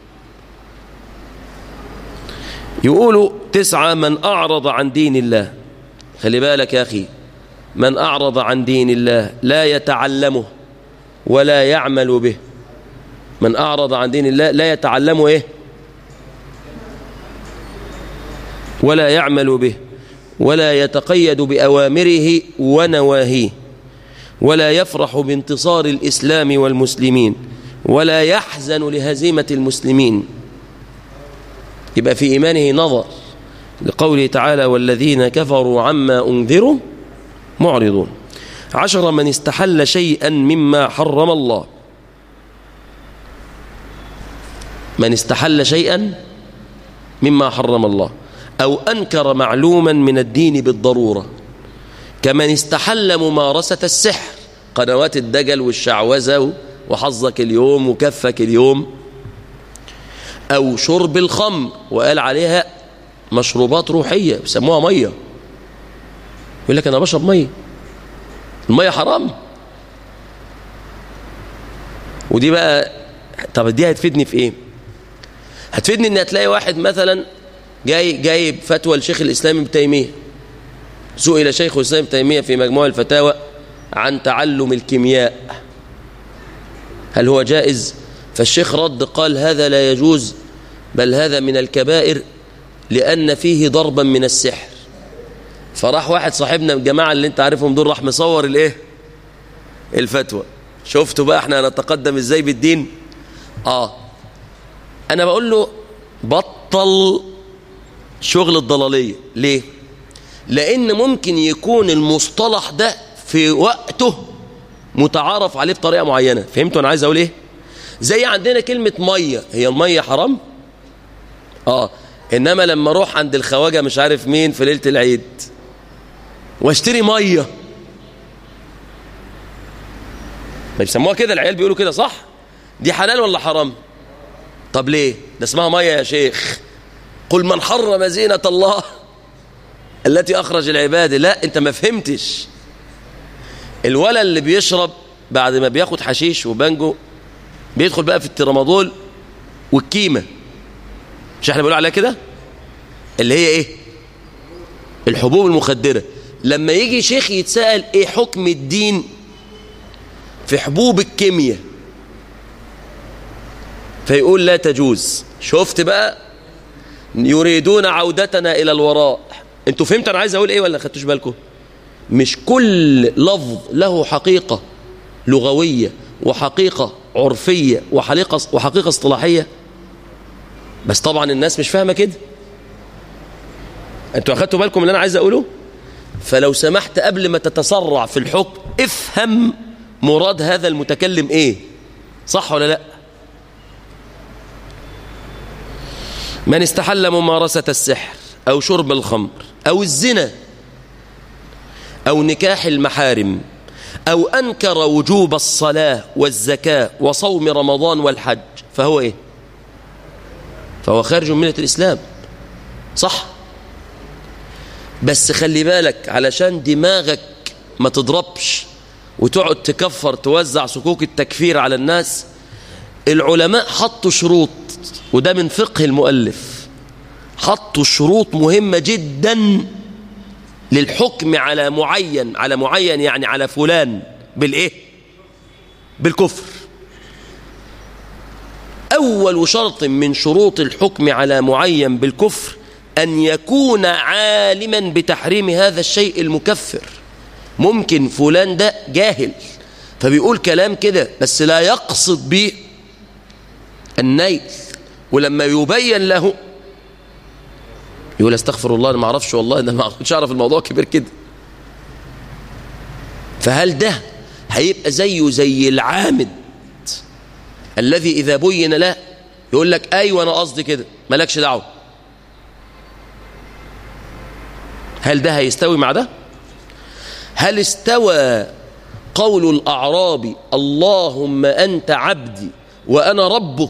يقولوا 9: من أعرض عن دين الله. خلي بالك يا أخي، من أعرض عن دين الله لا يتعلمه ولا يعمل به. من أعرض عن دين الله لا يتعلمه إيه؟ ولا يعمل به، ولا يتقيد بأوامره ونواهيه، ولا يفرح بانتصار الإسلام والمسلمين، ولا يحزن لهزيمة المسلمين. يبقى في إيمانه نظر، لقوله تعالى: والذين كفروا عما أنذروا معرضون. 10: من استحل شيئا مما حرم الله. من استحل شيئا مما حرم الله أو أنكر معلوما من الدين بالضرورة، كمن استحل ممارسة السحر، قنوات الدجل والشعوذة وحظك اليوم وكفك اليوم، أو شرب الخمر وقال عليها مشروبات روحية بيسموها مية. يقول لك أنا بشرب مية، المية حرام. ودي بقى، طب دي هتفيدني في إيه؟ هتفيدني إن هتلاقي واحد مثلا جايب فتوى لشيخ الإسلام ابن تيمية. سئل شيخ الإسلام ابن تيمية في مجموع الفتاوى عن تعلم الكيمياء هل هو جائز؟ فالشيخ رد قال: هذا لا يجوز، بل هذا من الكبائر لأن فيه ضربا من السحر. فراح واحد صاحبنا من الجماعة اللي انت عارفهم دول راح مصور الايه؟ الفتوى. شفتوا بقى احنا هنتقدم ازاي بالدين؟ انا بقول له بطل شغل الضلالية. ليه؟ لأن ممكن يكون المصطلح ده في وقته متعارف عليه بطريقة معينة. فهمتوا أنا عايز أقول إيه؟ زي عندنا كلمة مية، هي المية حرام؟ إنما لما أروح عند الخواجة مش عارف مين في ليلة العيد واشتري ميه، ما بيسموها كده العيال، بيقولوا كده صح؟ دي حلال ولا حرام؟ طب ليه؟ ده اسمها ميه يا شيخ. قل من حرم زينة الله التي أخرج العباد. لا، أنت ما فهمتش. الولد اللي بيشرب بعد ما بياخد حشيش وبانجو بيدخل بقى في الترامادول والكيمة، مش احنا بنقول عليها كده؟ اللي هي ايه؟ الحبوب المخدرة. لما يجي شيخ يتسأل ايه حكم الدين في حبوب الكيمياء، فيقول لا تجوز. شفت بقى؟ يريدون عودتنا إلى الوراء. انتوا فهمتوا انا عايز اقول ايه ولا خدتوش بالكم؟ مش كل لفظ له حقيقة لغوية وحقيقة عرفية وحقيقة اصطلاحية، بس طبعا الناس مش فاهمة كده. انتوا اخدتوا بالكم اللي انا عايز اقوله؟ فلو سمحت قبل ما تتسرع في الحكم افهم مراد هذا المتكلم ايه، صح ولا لا؟ من استحل ممارسة السحر أو شرب الخمر أو الزنا أو نكاح المحارم أو أنكر وجوب الصلاة والزكاة وصوم رمضان والحج فهو إيه؟ فهو خارج من ملة الإسلام، صح؟ بس خلي بالك علشان دماغك ما تضربش وتقعد تكفر توزع صكوك التكفير على الناس. العلماء حطوا شروط، وده من فقه المؤلف، حطوا شروط مهمة جدا للحكم على معين يعني على فلان بالإيه؟ بالكفر. أول شرط من شروط الحكم على معين بالكفر أن يكون عالما بتحريم هذا الشيء المكفر. ممكن فلان ده جاهل فبيقول كلام كده بس لا يقصد به النيل، ولما يبين له يقول استغفر الله انا ما اعرفش، والله انا ما كنتش اعرف الموضوع كبير كده. فهل ده هيبقى زي العامد الذي اذا بين له يقول لك ايوه انا قصدي كده مالكش دعوه؟ هل ده هيستوي مع ده؟ هل استوى قول الأعرابي اللهم أنت عبدي وأنا ربك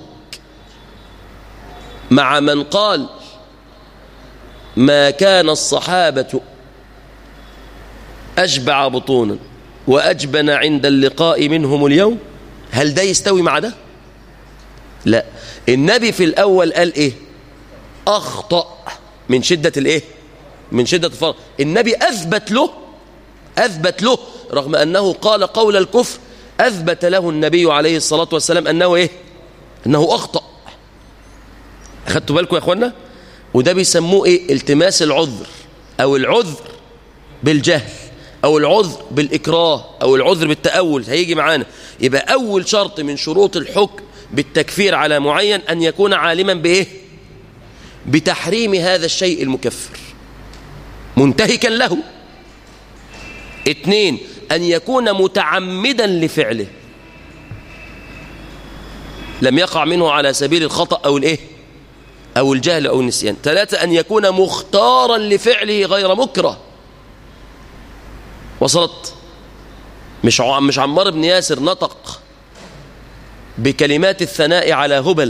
مع من قال ما كان الصحابة أشبع بطونا وأجبن عند اللقاء منهم اليوم؟ هل ده يستوي مع ده؟ لا. النبي في الأول قال إيه؟ أخطأ من شدة الإيه؟ من شدة الفرق. النبي أثبت له رغم أنه قال قول الكفر، أثبت له النبي عليه الصلاة والسلام أنه إيه؟ أنه أخطأ. أخدتوا بالكم يا أخوانا؟ وده بيسموه إيه؟ التماس العذر، أو العذر بالجهل، أو العذر بالإكراه، أو العذر بالتأول، هيجي معانا. يبقى أول شرط من شروط الحكم بالتكفير على معين أن يكون عالما بإيه؟ بتحريم هذا الشيء المكفر منتهكا له. 2 أن يكون متعمدا لفعله، لم يقع منه على سبيل الخطأ أو الإيه؟ أو الجهل أو النسيان. 3 أن يكون مختارا لفعله غير مكره. وصلت؟ مش عمار بن ياسر نطق بكلمات الثناء على هبل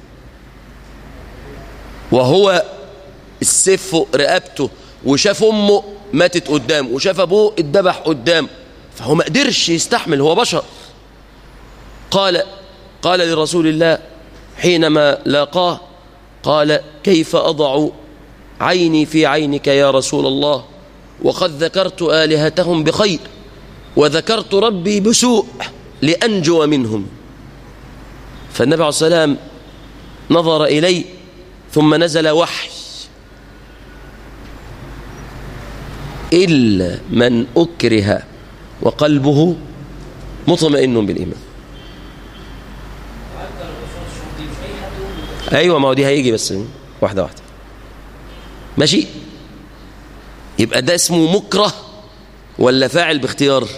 وهو السيف فوق رقبته، وشاف أمه ماتت قدامه، وشاف أبوه اتذبح قدامه، فهو ما قدرش يستحمل، هو بشر. قال لرسول الله حينما لاقاه، قال كيف أضع عيني في عينك يا رسول الله وقد ذكرت آلهتهم بخير وذكرت ربي بسوء لأنجو منهم. فالنبي عليه الصلاة والسلام نظر إليه ثم نزل وحي إلا من أكره وقلبه مطمئن بالإيمان. أيوة، ما هو دي هيجي بس واحدة واحدة، ماشي؟ يبقى ده اسمه مكره ولا فاعل باختيار؟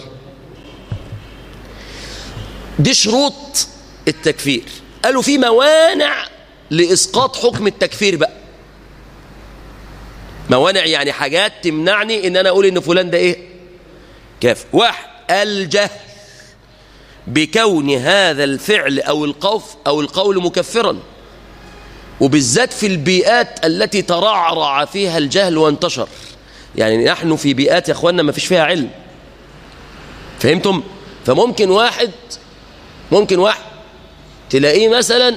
دي شروط التكفير. قالوا في موانع لإسقاط حكم التكفير بقى. موانع يعني حاجات تمنعني ان انا اقول ان فلان ده ايه؟ كافر. واحد، الجهل بكون هذا الفعل او القول مكفرا، وبالذات في البيئات التي ترعرع فيها الجهل وانتشر. يعني نحن في بيئات يا اخواننا ما فيش فيها علم، فهمتم؟ فممكن واحد تلاقيه مثلا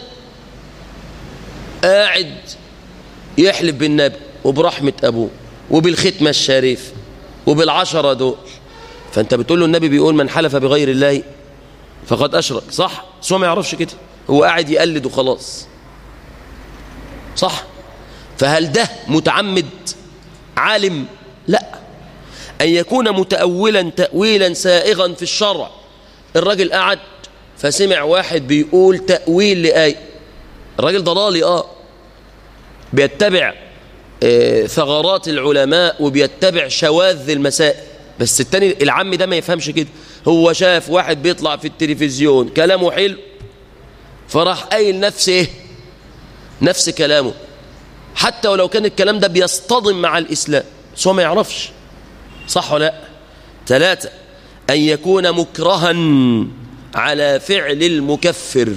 قاعد يحلف بالنبي وبرحمة أبوه وبالختمة الشريف وبالعشرة دول، فأنت بتقول له النبي بيقول من حلف بغير الله فقد أشرك، صح؟ بس هو ما يعرفش كده، هو قاعد يقلد وخلاص، صح؟ فهل ده متعمد عالم؟ لا. أن يكون متأولا تأويلا سائغا في الشرع. الراجل قعد فسمع واحد بيقول تأويل لآية، الراجل ضلالي بيتبع ثغرات العلماء وبيتبع شواذ المسائل، بس التاني العم ده ما يفهمش كده، هو شاف واحد بيطلع في التلفزيون كلامه حلو فراح قايل نفس كلامه، حتى ولو كان الكلام ده بيصطدم مع الإسلام، بس هو ما يعرفش، صح ولا لا؟ 3، أن يكون مكرها على فعل المكفر،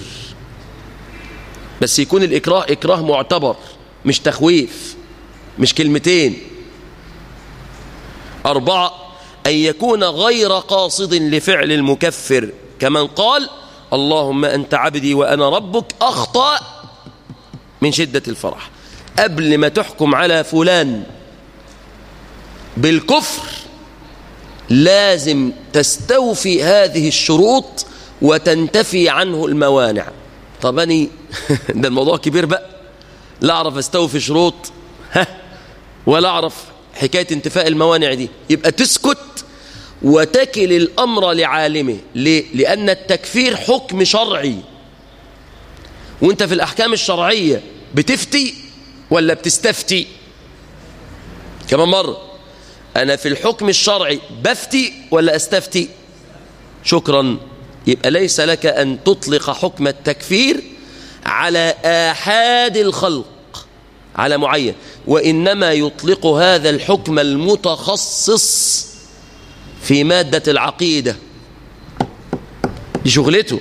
بس يكون الإكراه إكراه معتبر، مش تخويف، مش كلمتين. 4، أن يكون غير قاصد لفعل المكفر، كمن قال اللهم أنت عبدي وأنا ربك أخطأ من شدة الفرح. قبل ما تحكم على فلان بالكفر لازم تستوفي هذه الشروط وتنتفي عنه الموانع. طب أني ده الموضوع كبير بقى، لا أعرف أستوفي شروط ولا أعرف حكاية انتفاء الموانع دي، يبقى تسكت وتكل الأمر لعالمه. ليه؟ لأن التكفير حكم شرعي، وانت في الأحكام الشرعية بتفتي ولا بتستفتي؟ كمان مرة، أنا في الحكم الشرعي بفتي ولا أستفتي؟ شكرا. يبقى ليس لك أن تطلق حكم التكفير على آحاد الخلق على معين، وإنما يطلق هذا الحكم المتخصص في مادة العقيدة، دي شغلته،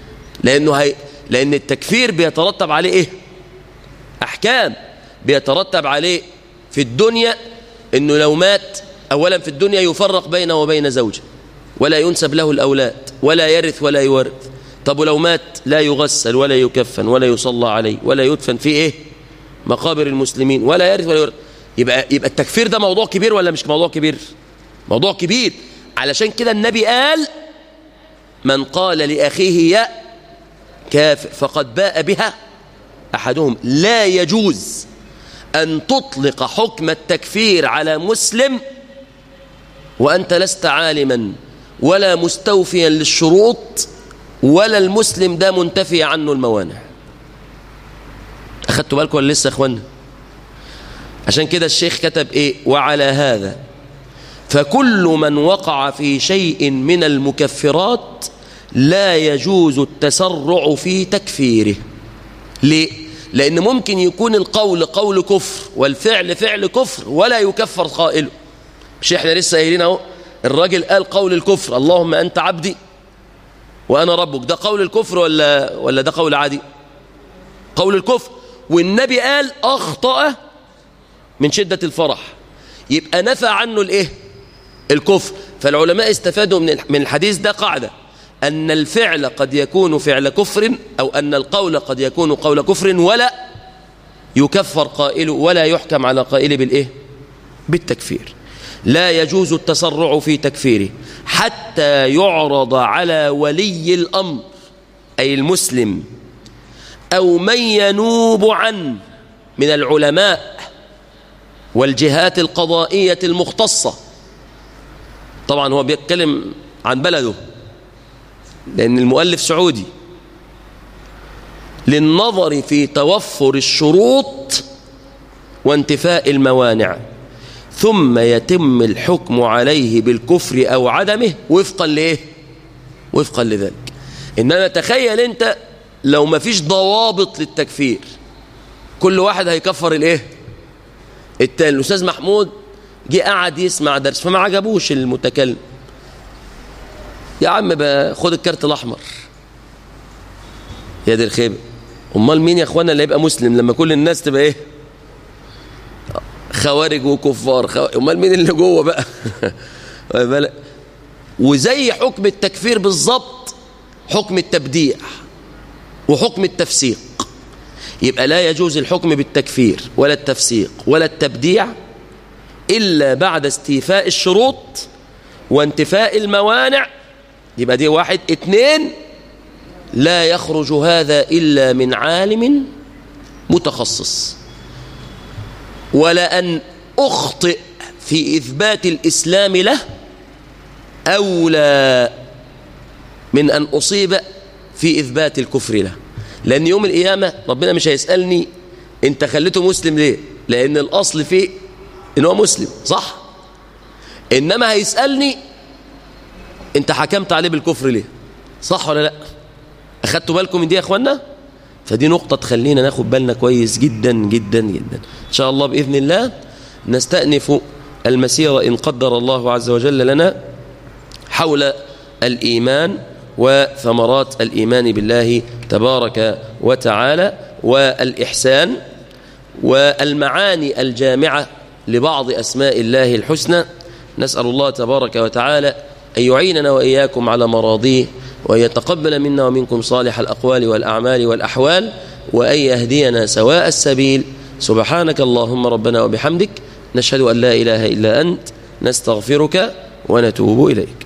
لأن التكفير بيترتب عليه إيه؟ أحكام. بيترتب عليه في الدنيا إنه لو مات أولا في الدنيا يفرق بينه وبين زوجه ولا ينسب له الأولاد ولا يرث ولا يورث. طب ولو مات لا يغسل ولا يكفن ولا يصلى عليه ولا يدفن في إيه؟ مقابر المسلمين، ولا يرث ولا يورث. يبقى التكفير ده موضوع كبير ولا مش موضوع كبير؟ موضوع كبير. علشان كده النبي قال من قال لأخيه يا كافر فقد باء بها أحدهم. لا يجوز أن تطلق حكم التكفير على مسلم وأنت لست عالما ولا مستوفيا للشروط ولا المسلم ده منتفي عنه الموانع. أخدتوا بالكم ولا لسه يا أخوانا؟ عشان كده الشيخ كتب إيه؟ وعلى هذا فكل من وقع في شيء من المكفرات لا يجوز التسرع في تكفيره. ليه؟ لأن ممكن يكون القول قول كفر والفعل فعل كفر ولا يكفر قائله. مش احنا لسه قايلين اهو، الراجل قال قول الكفر اللهم أنت عبدي وأنا ربك، ده قول الكفر ولا ده قول عادي؟ قول الكفر. والنبي قال أخطأ من شدة الفرح، يبقى نفى عنه الايه؟ الكفر. فالعلماء استفادوا من الحديث ده قاعدة، أن الفعل قد يكون فعل كفر، أو أن القول قد يكون قول كفر ولا يكفر قائله ولا يحكم على قائله بالإيه؟ بالتكفير. لا يجوز التسرع في تكفيره حتى يعرض على ولي الأمر أي المسلم أو من ينوب عنه من العلماء والجهات القضائية المختصة. طبعا هو بيتكلم عن بلده لأن المؤلف سعودي، للنظر في توفر الشروط وانتفاء الموانع، ثم يتم الحكم عليه بالكفر أو عدمه وفقا لإيه؟ وفقا لذلك. إنما تخيل أنت لو ما فيش ضوابط للتكفير، كل واحد هيكفر الإيه؟ التاني الأستاذ محمود جه قعد يسمع درس فما عجبوش المتكلم، يا عم بقى خد الكارت الأحمر. يا دي الخيبة، امال مين يا اخوانا اللي يبقى مسلم لما كل الناس تبقى ايه؟ خوارج وكفار. امال مين اللي جوه بقى؟ وزي حكم التكفير بالظبط حكم التبديع وحكم التفسيق. يبقى لا يجوز الحكم بالتكفير ولا التفسيق ولا التبديع إلا بعد استيفاء الشروط وانتفاء الموانع. يبقى دي واحد. اتنين، لا يخرج هذا إلا من عالم متخصص. ولا أن أخطئ في إثبات الإسلام له أولى من أن أصيب في إثبات الكفر له، لأن يوم القيامة ربنا مش هيسألني أنت خليته مسلم ليه، لأن الأصل فيه إنه هو مسلم صح، إنما هيسألني أنت حكمت عليه بالكفر ليه، صح ولا لا؟ أخدتوا بالكم من دي يا أخوانا؟ فدي نقطة تخلينا ناخد بالنا كويس جدا جدا جدا. إن شاء الله بإذن الله نستأنف المسيرة إن قدر الله عز وجل لنا حول الإيمان وثمرات الإيمان بالله تبارك وتعالى والإحسان والمعاني الجامعة لبعض أسماء الله الحسنى. نسأل الله تبارك وتعالى أن يعيننا وإياكم على مراضيه، وأن يتقبل منا ومنكم صالح الأقوال والأعمال والأحوال، وأن يهدينا سواء السبيل. سبحانك اللهم ربنا وبحمدك، نشهد أن لا إله إلا أنت، نستغفرك ونتوب إليك.